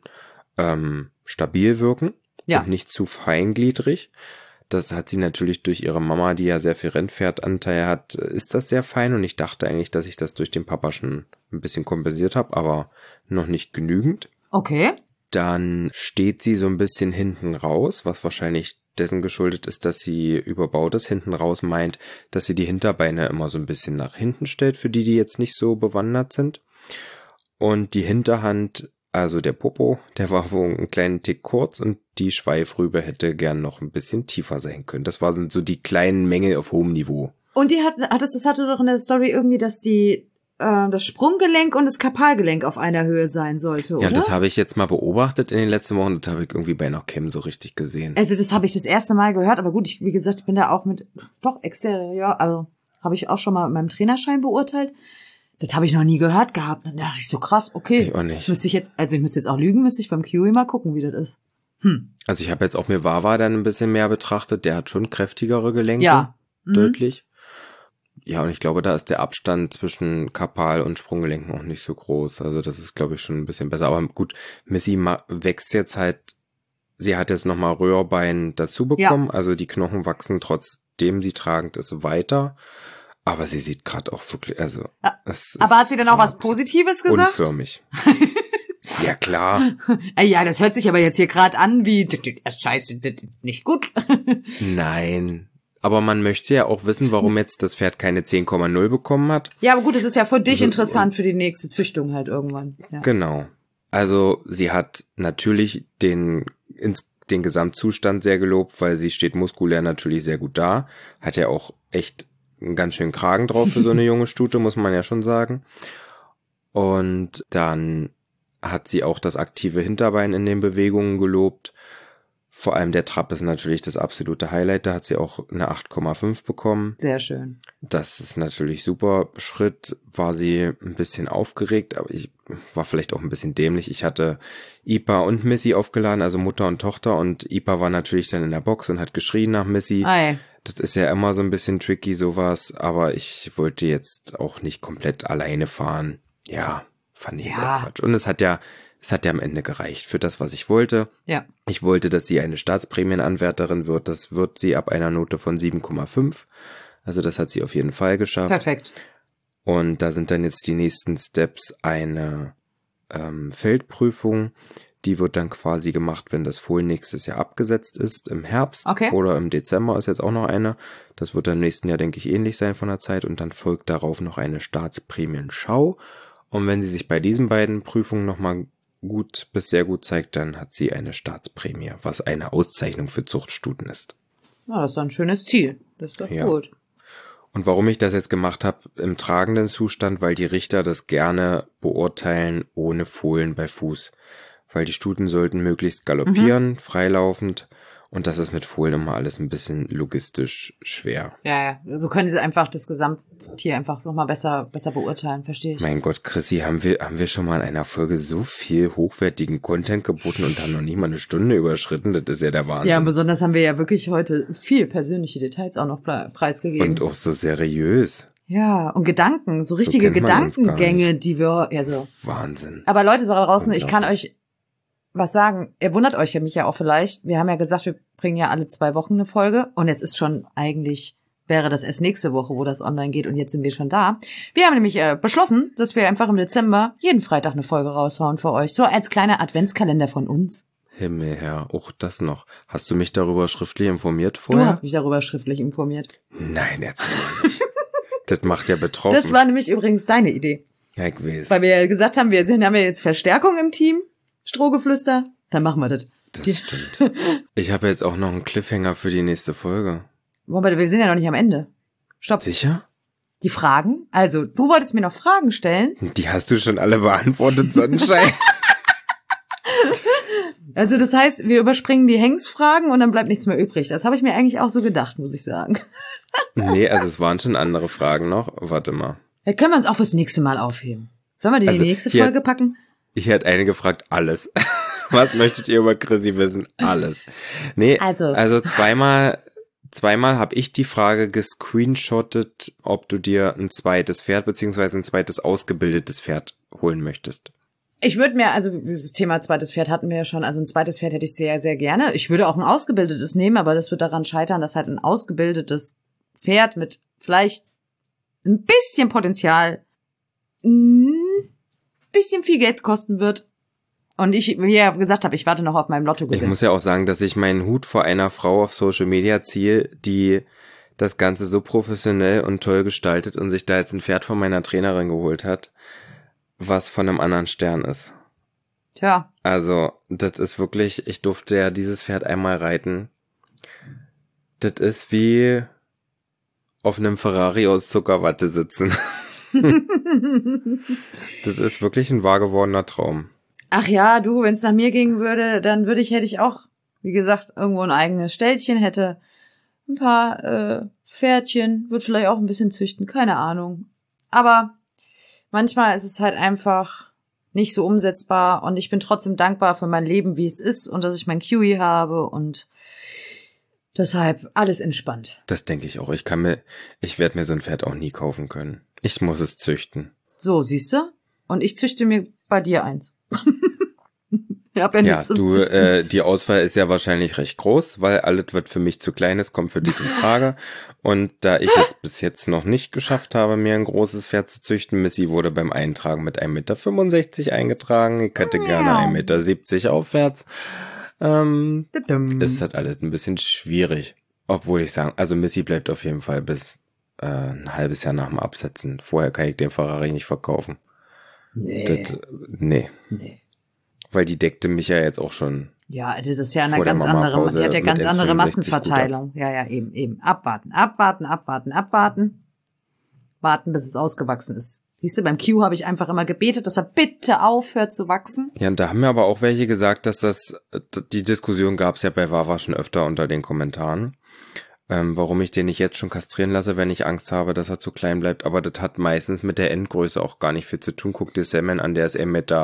stabil wirken und nicht zu feingliedrig. Das hat sie natürlich durch ihre Mama, die ja sehr viel Rennpferdanteil hat, ist das sehr fein und ich dachte eigentlich, dass ich das durch den Papa schon ein bisschen kompensiert habe, aber noch nicht genügend. Okay. Dann steht sie so ein bisschen hinten raus, was wahrscheinlich dessen geschuldet ist, dass sie überbaut ist. Hinten raus meint, dass sie die Hinterbeine immer so ein bisschen nach hinten stellt, für die jetzt nicht so bewandert sind. Und die Hinterhand, also der Popo, der war wohl einen kleinen Tick kurz und die Schweifrübe hätte gern noch ein bisschen tiefer sein können. Das waren so die kleinen Mängel auf hohem Niveau. Und die hatte doch in der Story irgendwie, dass die das Sprunggelenk und das Karpalgelenk auf einer Höhe sein sollte, oder? Ja, das habe ich jetzt mal beobachtet in den letzten Wochen. Das habe ich irgendwie bei noch Chem so richtig gesehen. Also das habe ich das erste Mal gehört, aber gut, wie gesagt, ich bin da auch mit, Exterior, also habe ich auch schon mal in meinem Trainerschein beurteilt, Das habe ich noch nie gehört gehabt. Dann dachte ich so, krass, okay. Ich auch nicht. Ich müsste jetzt auch lügen, müsste ich beim Kiwi mal gucken, wie das ist. Also ich habe jetzt auch mir Wawa dann ein bisschen mehr betrachtet. Der hat schon kräftigere Gelenke. Ja. Deutlich. Ja, und ich glaube, da ist der Abstand zwischen Kapal und Sprunggelenken auch nicht so groß. Also das ist, glaube ich, schon ein bisschen besser. Aber gut, Missy wächst jetzt halt, sie hat jetzt nochmal Röhrbein dazu bekommen. Ja. Also die Knochen wachsen, trotzdem sie tragend ist, weiter. Aber sie sieht gerade auch wirklich, also. Aber hat sie denn auch was Positives gesagt? Unförmig. Ja, klar. Ja, das hört sich aber jetzt hier gerade an wie, scheiße, das ist nicht gut. Nein. Aber man möchte ja auch wissen, warum jetzt das Pferd keine 10,0 bekommen hat. Ja, aber gut, es ist ja für dich interessant für die nächste Züchtung halt irgendwann. Ja. Genau. Also sie hat natürlich den Gesamtzustand sehr gelobt, weil sie steht muskulär natürlich sehr gut da. Hat ja auch echt einen ganz schönen Kragen drauf für so eine junge Stute, muss man ja schon sagen. Und dann hat sie auch das aktive Hinterbein in den Bewegungen gelobt. Vor allem der Trab ist natürlich das absolute Highlight. Da hat sie auch eine 8,5 bekommen. Sehr schön. Das ist natürlich super. Schritt war sie ein bisschen aufgeregt, aber ich war vielleicht auch ein bisschen dämlich. Ich hatte Ipa und Missy aufgeladen, also Mutter und Tochter. Und Ipa war natürlich dann in der Box und hat geschrien nach Missy. Ei. Das ist ja immer so ein bisschen tricky, sowas. Aber ich wollte jetzt auch nicht komplett alleine fahren. Ja, fand ich jetzt auch Quatsch. Und es hat ja am Ende gereicht für das, was ich wollte. Ja. Ich wollte, dass sie eine Staatsprämienanwärterin wird. Das wird sie ab einer Note von 7,5. Also das hat sie auf jeden Fall geschafft. Perfekt. Und da sind dann jetzt die nächsten Steps eine Feldprüfung. Die wird dann quasi gemacht, wenn das Fohlen nächstes Jahr abgesetzt ist, im Herbst. Okay. Oder im Dezember ist jetzt auch noch eine. Das wird dann im nächsten Jahr, denke ich, ähnlich sein von der Zeit. Und dann folgt darauf noch eine Staatsprämienschau. Und wenn sie sich bei diesen beiden Prüfungen nochmal gut bis sehr gut zeigt, dann hat sie eine Staatsprämie, was eine Auszeichnung für Zuchtstuten ist. Ja, das ist doch ein schönes Ziel. Das ist doch gut. Und warum ich das jetzt gemacht habe im tragenden Zustand, weil die Richter das gerne beurteilen ohne Fohlen bei Fuß. Weil die Stuten sollten möglichst galoppieren, freilaufend. Und das ist mit Fohlen immer alles ein bisschen logistisch schwer. Ja, so können sie einfach das Gesamttier einfach nochmal besser beurteilen, verstehe ich. Mein Gott, Chrissy, haben wir schon mal in einer Folge so viel hochwertigen Content geboten und haben noch nie mal eine Stunde überschritten? Das ist ja der Wahnsinn. Ja, und besonders haben wir ja wirklich heute viel persönliche Details auch noch preisgegeben. Und auch so seriös. Ja, und Gedanken, so richtige Gedankengänge, die wir, ja so. Wahnsinn. Aber Leute, so da draußen, ich kann euch was sagen. Ihr wundert euch ja mich ja auch vielleicht. Wir haben ja gesagt, wir bringen ja alle 2 Wochen eine Folge. Und es ist schon eigentlich, wäre das erst nächste Woche, wo das online geht. Und jetzt sind wir schon da. Wir haben nämlich beschlossen, dass wir einfach im Dezember jeden Freitag eine Folge raushauen für euch. So als kleiner Adventskalender von uns. Himmelherr, auch das noch. Hast du mich darüber schriftlich informiert vorher? Du hast mich darüber schriftlich informiert. Nein, erzähl mal nicht. Das macht ja betroffen. Das war nämlich übrigens deine Idee. Ja, ich weiß. Weil wir ja gesagt haben, haben ja jetzt Verstärkung im Team. Strohgeflüster, dann machen wir das. Das stimmt. Ich habe jetzt auch noch einen Cliffhanger für die nächste Folge. Wobei, wir sind ja noch nicht am Ende. Stopp. Sicher? Die Fragen? Also, du wolltest mir noch Fragen stellen. Die hast du schon alle beantwortet, Sonnenschein. Also, das heißt, wir überspringen die Hengstfragen und dann bleibt nichts mehr übrig. Das habe ich mir eigentlich auch so gedacht, muss ich sagen. Nee, also es waren schon andere Fragen noch. Warte mal. Ja, können wir uns auch fürs nächste Mal aufheben. Sollen wir die in die nächste Folge packen? Hier hat eine gefragt, alles. Was möchtet ihr über Chrissy wissen? Alles. Nee, also zweimal habe ich die Frage gescreenshottet, ob du dir ein zweites Pferd beziehungsweise ein zweites ausgebildetes Pferd holen möchtest. Ich würde mir, also das Thema zweites Pferd hatten wir ja schon, also ein zweites Pferd hätte ich sehr, sehr gerne. Ich würde auch ein ausgebildetes nehmen, aber das wird daran scheitern, dass halt ein ausgebildetes Pferd mit vielleicht ein bisschen Potenzial bisschen viel Geld kosten wird. Und ich, wie ja gesagt habe, ich warte noch auf meinem Lottogewinn. Ich muss ja auch sagen, dass ich meinen Hut vor einer Frau auf Social Media ziehe, die das Ganze so professionell und toll gestaltet und sich da jetzt ein Pferd von meiner Trainerin geholt hat, was von einem anderen Stern ist. Tja. Also, das ist wirklich, ich durfte ja dieses Pferd einmal reiten. Das ist wie auf einem Ferrari aus Zuckerwatte sitzen. Das ist wirklich ein wahr gewordener Traum. Ach ja, du, wenn es nach mir gehen würde, dann hätte ich auch, wie gesagt, irgendwo ein eigenes Ställchen, hätte ein paar Pferdchen, würde vielleicht auch ein bisschen züchten, keine Ahnung. Aber manchmal ist es halt einfach nicht so umsetzbar und ich bin trotzdem dankbar für mein Leben, wie es ist und dass ich mein Kiwi habe und deshalb alles entspannt. Das denke ich auch. Ich werde mir so ein Pferd auch nie kaufen können. Ich muss es züchten. So, siehst du? Und ich züchte mir bei dir eins. Ich hab ja nichts zum Züchten. Die Auswahl ist ja wahrscheinlich recht groß, weil alles, was für mich zu klein ist, kommt für dich in Frage. Und da ich jetzt bis jetzt noch nicht geschafft habe, mir ein großes Pferd zu züchten, Missy wurde beim Eintragen mit 1,65 Meter eingetragen. Ich hätte gerne 1,70 Meter aufwärts. Ist das alles ein bisschen schwierig. Obwohl ich sagen, also Missy bleibt auf jeden Fall bis ein halbes Jahr nach dem Absetzen. Vorher kann ich den Ferrari nicht verkaufen. Nee. Weil die deckte mich ja jetzt auch schon. Ja, also das ist ja eine ganz andere, die hat ja ganz andere Massenverteilung. Ja, eben. Abwarten. Warten, bis es ausgewachsen ist. Siehst du, beim Q habe ich einfach immer gebetet, dass er bitte aufhört zu wachsen. Ja, und da haben mir aber auch welche gesagt, dass die Diskussion gab es ja bei Wawa schon öfter unter den Kommentaren. Warum ich den nicht jetzt schon kastrieren lasse, wenn ich Angst habe, dass er zu klein bleibt. Aber das hat meistens mit der Endgröße auch gar nicht viel zu tun. Guck dir Salmon an, der ist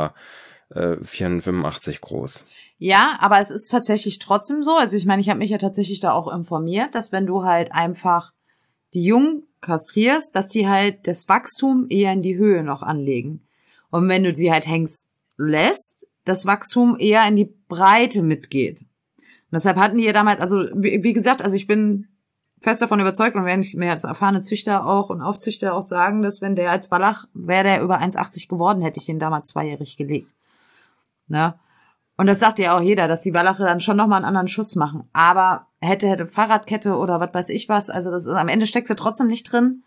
1,84 Meter groß. Ja, aber es ist tatsächlich trotzdem so. Also ich meine, ich habe mich ja tatsächlich da auch informiert, dass wenn du halt einfach die Jungen kastrierst, dass die halt das Wachstum eher in die Höhe noch anlegen. Und wenn du sie halt hängst lässt, das Wachstum eher in die Breite mitgeht. Und deshalb hatten die ja damals, also wie gesagt, also ich bin fest davon überzeugt und wenn ich mir als erfahrene Züchter auch und Aufzüchter auch sagen, dass wenn der als Wallach, wäre der über 1,80 geworden, hätte ich den damals 2-jährig gelegt. Ne? Und das sagt ja auch jeder, dass die Wallache dann schon nochmal einen anderen Schuss machen. Aber hätte Fahrradkette oder was weiß ich was, also das ist, am Ende steckt sie trotzdem nicht drin.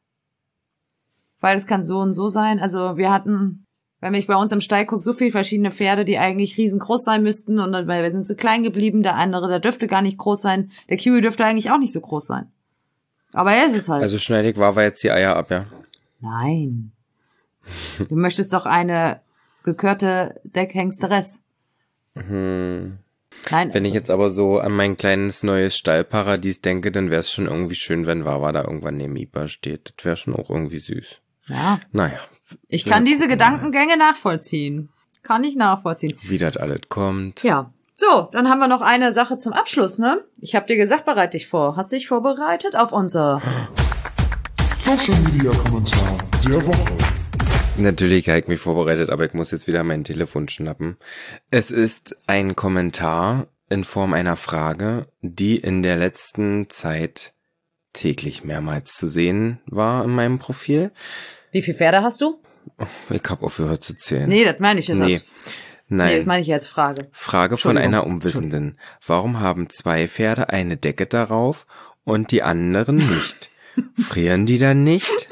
Weil es kann so und so sein. Also wir hatten, wenn ich bei uns im Stall gucke, so viele verschiedene Pferde, die eigentlich riesengroß sein müssten. Und dann, weil wir sind so klein geblieben, der andere, der dürfte gar nicht groß sein. Der Kiwi dürfte eigentlich auch nicht so groß sein. Aber er ist es halt. Also schneidig war jetzt die Eier ab, ja? Nein. Du möchtest doch eine gekörte Deckhengsteress. Nein, Wenn ich jetzt aber so an mein kleines neues Stallparadies denke, dann wäre es schon irgendwie schön, wenn Wawa da irgendwann neben Ipa steht. Das wäre schon auch irgendwie süß. Ja. Naja. Ich kann diese Gedankengänge nachvollziehen. Kann ich nachvollziehen. Wie das alles kommt. Ja. So, dann haben wir noch eine Sache zum Abschluss, ne? Ich habe dir gesagt, bereite dich vor. Hast dich vorbereitet auf unser Social Media Kommentar der Woche. Natürlich habe ich mich vorbereitet, aber ich muss jetzt wieder mein Telefon schnappen. Es ist ein Kommentar in Form einer Frage, die in der letzten Zeit täglich mehrmals zu sehen war in meinem Profil. Wie viele Pferde hast du? Ich habe aufgehört zu zählen. Nee, das meine ich jetzt als... Nein. Nee, das meine ich als Frage. Frage von einer Unwissenden. Warum haben 2 Pferde eine Decke darauf und die anderen nicht? Frieren die dann nicht?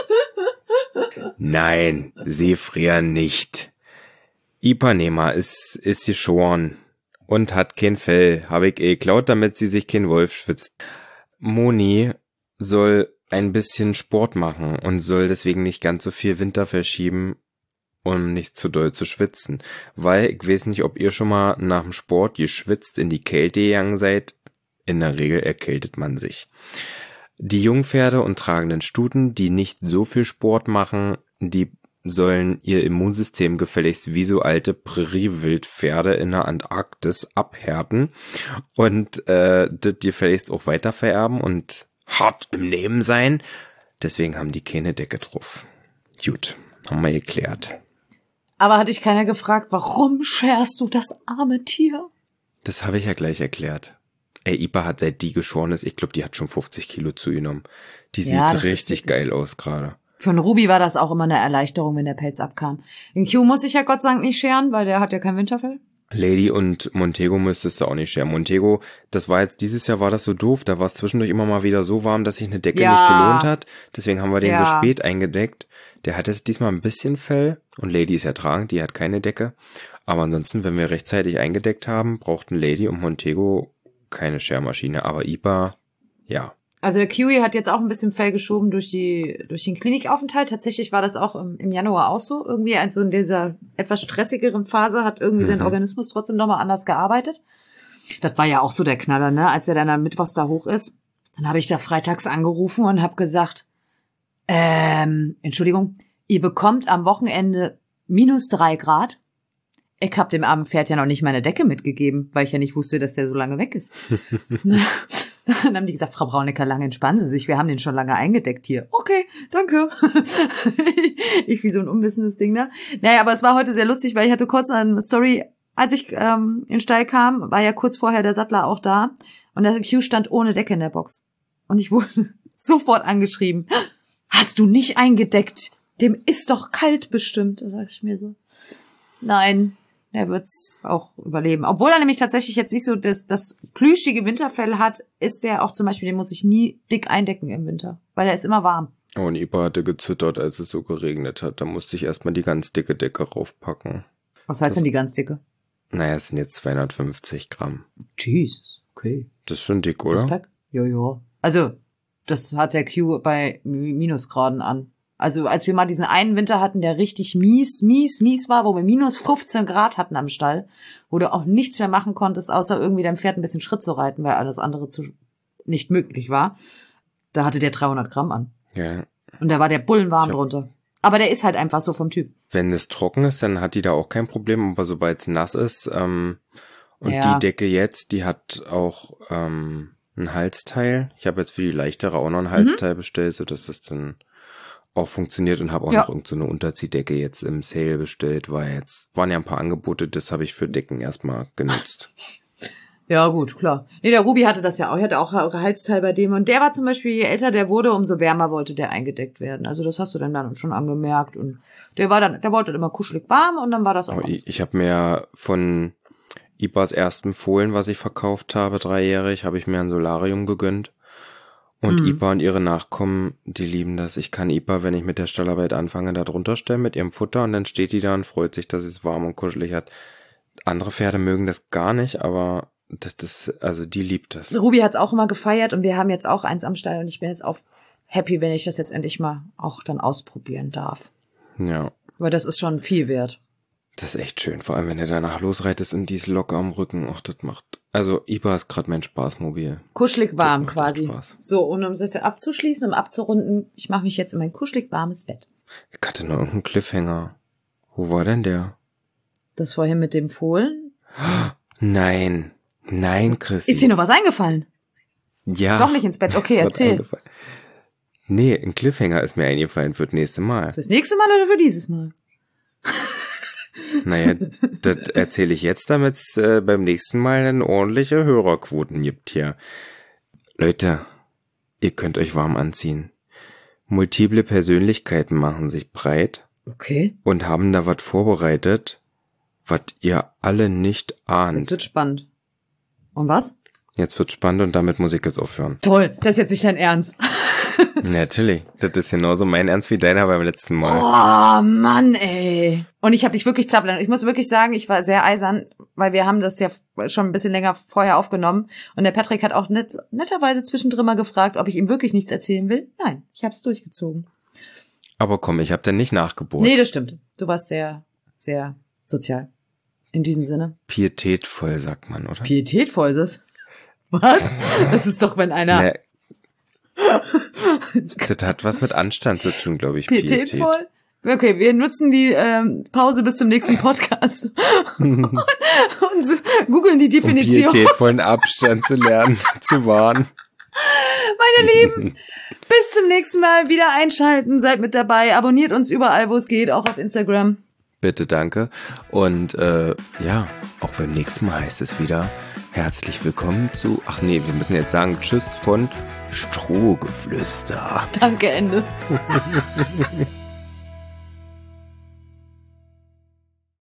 Nein, sie frieren nicht. Ipanema ist geschoren und hat kein Fell. Habe ich geklaut, damit sie sich kein Wolf schwitzt. Moni soll ein bisschen Sport machen und soll deswegen nicht ganz so viel Winter verschieben, um nicht zu doll zu schwitzen. Weil, ich weiß nicht, ob ihr schon mal nach dem Sport geschwitzt in die Kälte gegangen seid. In der Regel erkältet man sich. Die Jungpferde und tragenden Stuten, die nicht so viel Sport machen, die sollen ihr Immunsystem gefälligst wie so alte Präriewildpferde in der Antarktis abhärten und das gefälligst auch weiter vererben und hart im Leben sein. Deswegen haben die keine Decke drauf. Gut, haben wir geklärt. Aber hat dich keiner gefragt, warum scherst du das arme Tier? Das habe ich ja gleich erklärt. Ipa hat seit die geschoren ist, ich glaube, die hat schon 50 Kilo zugenommen. Die sieht richtig geil aus gerade. Für einen Ruby war das auch immer eine Erleichterung, wenn der Pelz abkam. Den Q muss ich ja Gott sei Dank nicht scheren, weil der hat ja kein Winterfell. Lady und Montego müsstest du auch nicht scheren. Montego, das war jetzt, dieses Jahr war das so doof, da war es zwischendurch immer mal wieder so warm, dass sich eine Decke nicht gelohnt hat. Deswegen haben wir den so spät eingedeckt. Der hat jetzt diesmal ein bisschen Fell und Lady ist ja tragend, die hat keine Decke. Aber ansonsten, wenn wir rechtzeitig eingedeckt haben, brauchten Lady und Montego keine Schermaschine. Aber Ipa, ja. Also der Kiwi hat jetzt auch ein bisschen Fell geschoben durch den Klinikaufenthalt. Tatsächlich war das auch im Januar auch so. Irgendwie also in dieser etwas stressigeren Phase hat irgendwie sein Organismus trotzdem nochmal anders gearbeitet. Das war ja auch so der Knaller, ne? Als er dann am Mittwochs da hoch ist. Dann habe ich da freitags angerufen und habe gesagt, Entschuldigung, Ihr bekommt am Wochenende -3 Grad. Ich hab dem armen Pferd ja noch nicht meine Decke mitgegeben, weil ich ja nicht wusste, dass der so lange weg ist. Dann haben die gesagt, Frau Braunecker, lange entspannen Sie sich, wir haben den schon lange eingedeckt hier. Okay, danke. Ich wie so ein unwissendes Ding da. Naja, aber es war heute sehr lustig, weil ich hatte kurz eine Story, als ich in den Stall kam, war ja kurz vorher der Sattler auch da und der Q stand ohne Decke in der Box. Und ich wurde sofort angeschrieben, hast du nicht eingedeckt? Dem ist doch kalt bestimmt. Da sag ich mir so, nein, er wird's auch überleben. Obwohl er nämlich tatsächlich jetzt nicht so das plüschige Winterfell hat, ist der auch zum Beispiel, den muss ich nie dick eindecken im Winter, weil er ist immer warm. Oh, und Ipa hatte gezittert, als es so geregnet hat. Da musste ich erstmal die ganz dicke Decke raufpacken. Was heißt denn die ganz dicke? Naja, es sind jetzt 250 Gramm. Jesus, okay. Das ist schon dick, oder? Respekt? Ja. Also, das hat der Q bei Minusgraden an. Also, als wir mal diesen einen Winter hatten, der richtig mies war, wo wir -15 Grad hatten am Stall, wo du auch nichts mehr machen konntest, außer irgendwie deinem Pferd ein bisschen Schritt zu reiten, weil alles andere nicht möglich war. Da hatte der 300 Gramm an. Ja. Und da war der bullenwarm drunter. Aber der ist halt einfach so vom Typ. Wenn es trocken ist, dann hat die da auch kein Problem, aber sobald es nass ist, und die Decke jetzt, die hat auch ein Halsteil. Ich habe jetzt für die leichtere auch noch ein Halsteil bestellt, sodass das dann auch funktioniert und habe auch noch irgend so eine Unterziehdecke jetzt im Sale bestellt, weil jetzt waren ja ein paar Angebote, das habe ich für Decken erstmal genutzt. Ja, gut, klar. Nee, der Ruby hatte das ja auch. Ich hatte auch ein Halsteil bei dem. Und der war zum Beispiel, je älter der wurde, umso wärmer wollte der eingedeckt werden. Also das hast du dann schon angemerkt. Und der wollte dann immer kuschelig warm und dann war das auch. Ich habe mir von Ipas ersten Fohlen, was ich verkauft habe, 3-jährig, habe ich mir ein Solarium gegönnt. Und Ipa und ihre Nachkommen, die lieben das. Ich kann Ipa, wenn ich mit der Stallarbeit anfange, da drunter stellen mit ihrem Futter und dann steht die da und freut sich, dass es warm und kuschelig hat. Andere Pferde mögen das gar nicht, aber also die liebt das. Ruby hat's auch immer gefeiert und wir haben jetzt auch eins am Stall und ich bin jetzt auch happy, wenn ich das jetzt endlich mal auch dann ausprobieren darf. Ja. Aber das ist schon viel wert. Das ist echt schön, vor allem wenn er danach losreitet und die ist locker am Rücken. Ach, das macht, also Ipa ist gerade mein Spaßmobil. Kuschelig warm quasi. So, und um das abzuschließen, um abzurunden, ich mache mich jetzt in mein kuschelig warmes Bett. Ich hatte noch irgendeinen Cliffhanger. Wo war denn der? Das vorhin mit dem Fohlen? Nein, Chrissy. Ist dir noch was eingefallen? Ja. Doch nicht ins Bett, okay, erzähl. Nee, ein Cliffhanger ist mir eingefallen für das nächste Mal. Fürs nächste Mal oder für dieses Mal? Naja, das erzähle ich jetzt, damit es beim nächsten Mal dann ordentliche Hörerquoten gibt hier. Leute, ihr könnt euch warm anziehen. Multiple Persönlichkeiten machen sich breit. Okay. Und haben da was vorbereitet, was ihr alle nicht ahnt. Jetzt wird spannend. Und was? Jetzt wird spannend und damit muss ich jetzt aufhören. Toll, das ist jetzt nicht dein Ernst. Natürlich, das ist genauso mein Ernst wie deiner beim letzten Mal. Oh, Mann, ey. Und ich habe dich wirklich zappeln. Ich muss wirklich sagen, ich war sehr eisern, weil wir haben das ja schon ein bisschen länger vorher aufgenommen. Und der Patrick hat auch netterweise zwischendrin mal gefragt, ob ich ihm wirklich nichts erzählen will. Nein, ich habe es durchgezogen. Aber komm, ich habe dann nicht nachgebohrt. Nee, das stimmt. Du warst sehr, sehr sozial. In diesem Sinne. Pietätvoll, sagt man, oder? Pietätvoll ist es? Was? Das ist doch, wenn einer... Nee. Das hat was mit Anstand zu tun, glaube ich. Pietätvoll? Okay, wir nutzen die Pause bis zum nächsten Podcast und googeln die Definition. Um pietätvollen Abstand zu lernen, zu wahren. Meine Lieben, bis zum nächsten Mal wieder einschalten, seid mit dabei, abonniert uns überall, wo es geht, auch auf Instagram. Bitte, danke. Und ja, auch beim nächsten Mal heißt es wieder herzlich willkommen zu... Ach nee, wir müssen jetzt sagen Tschüss von Strohgeflüster. Danke, Ende.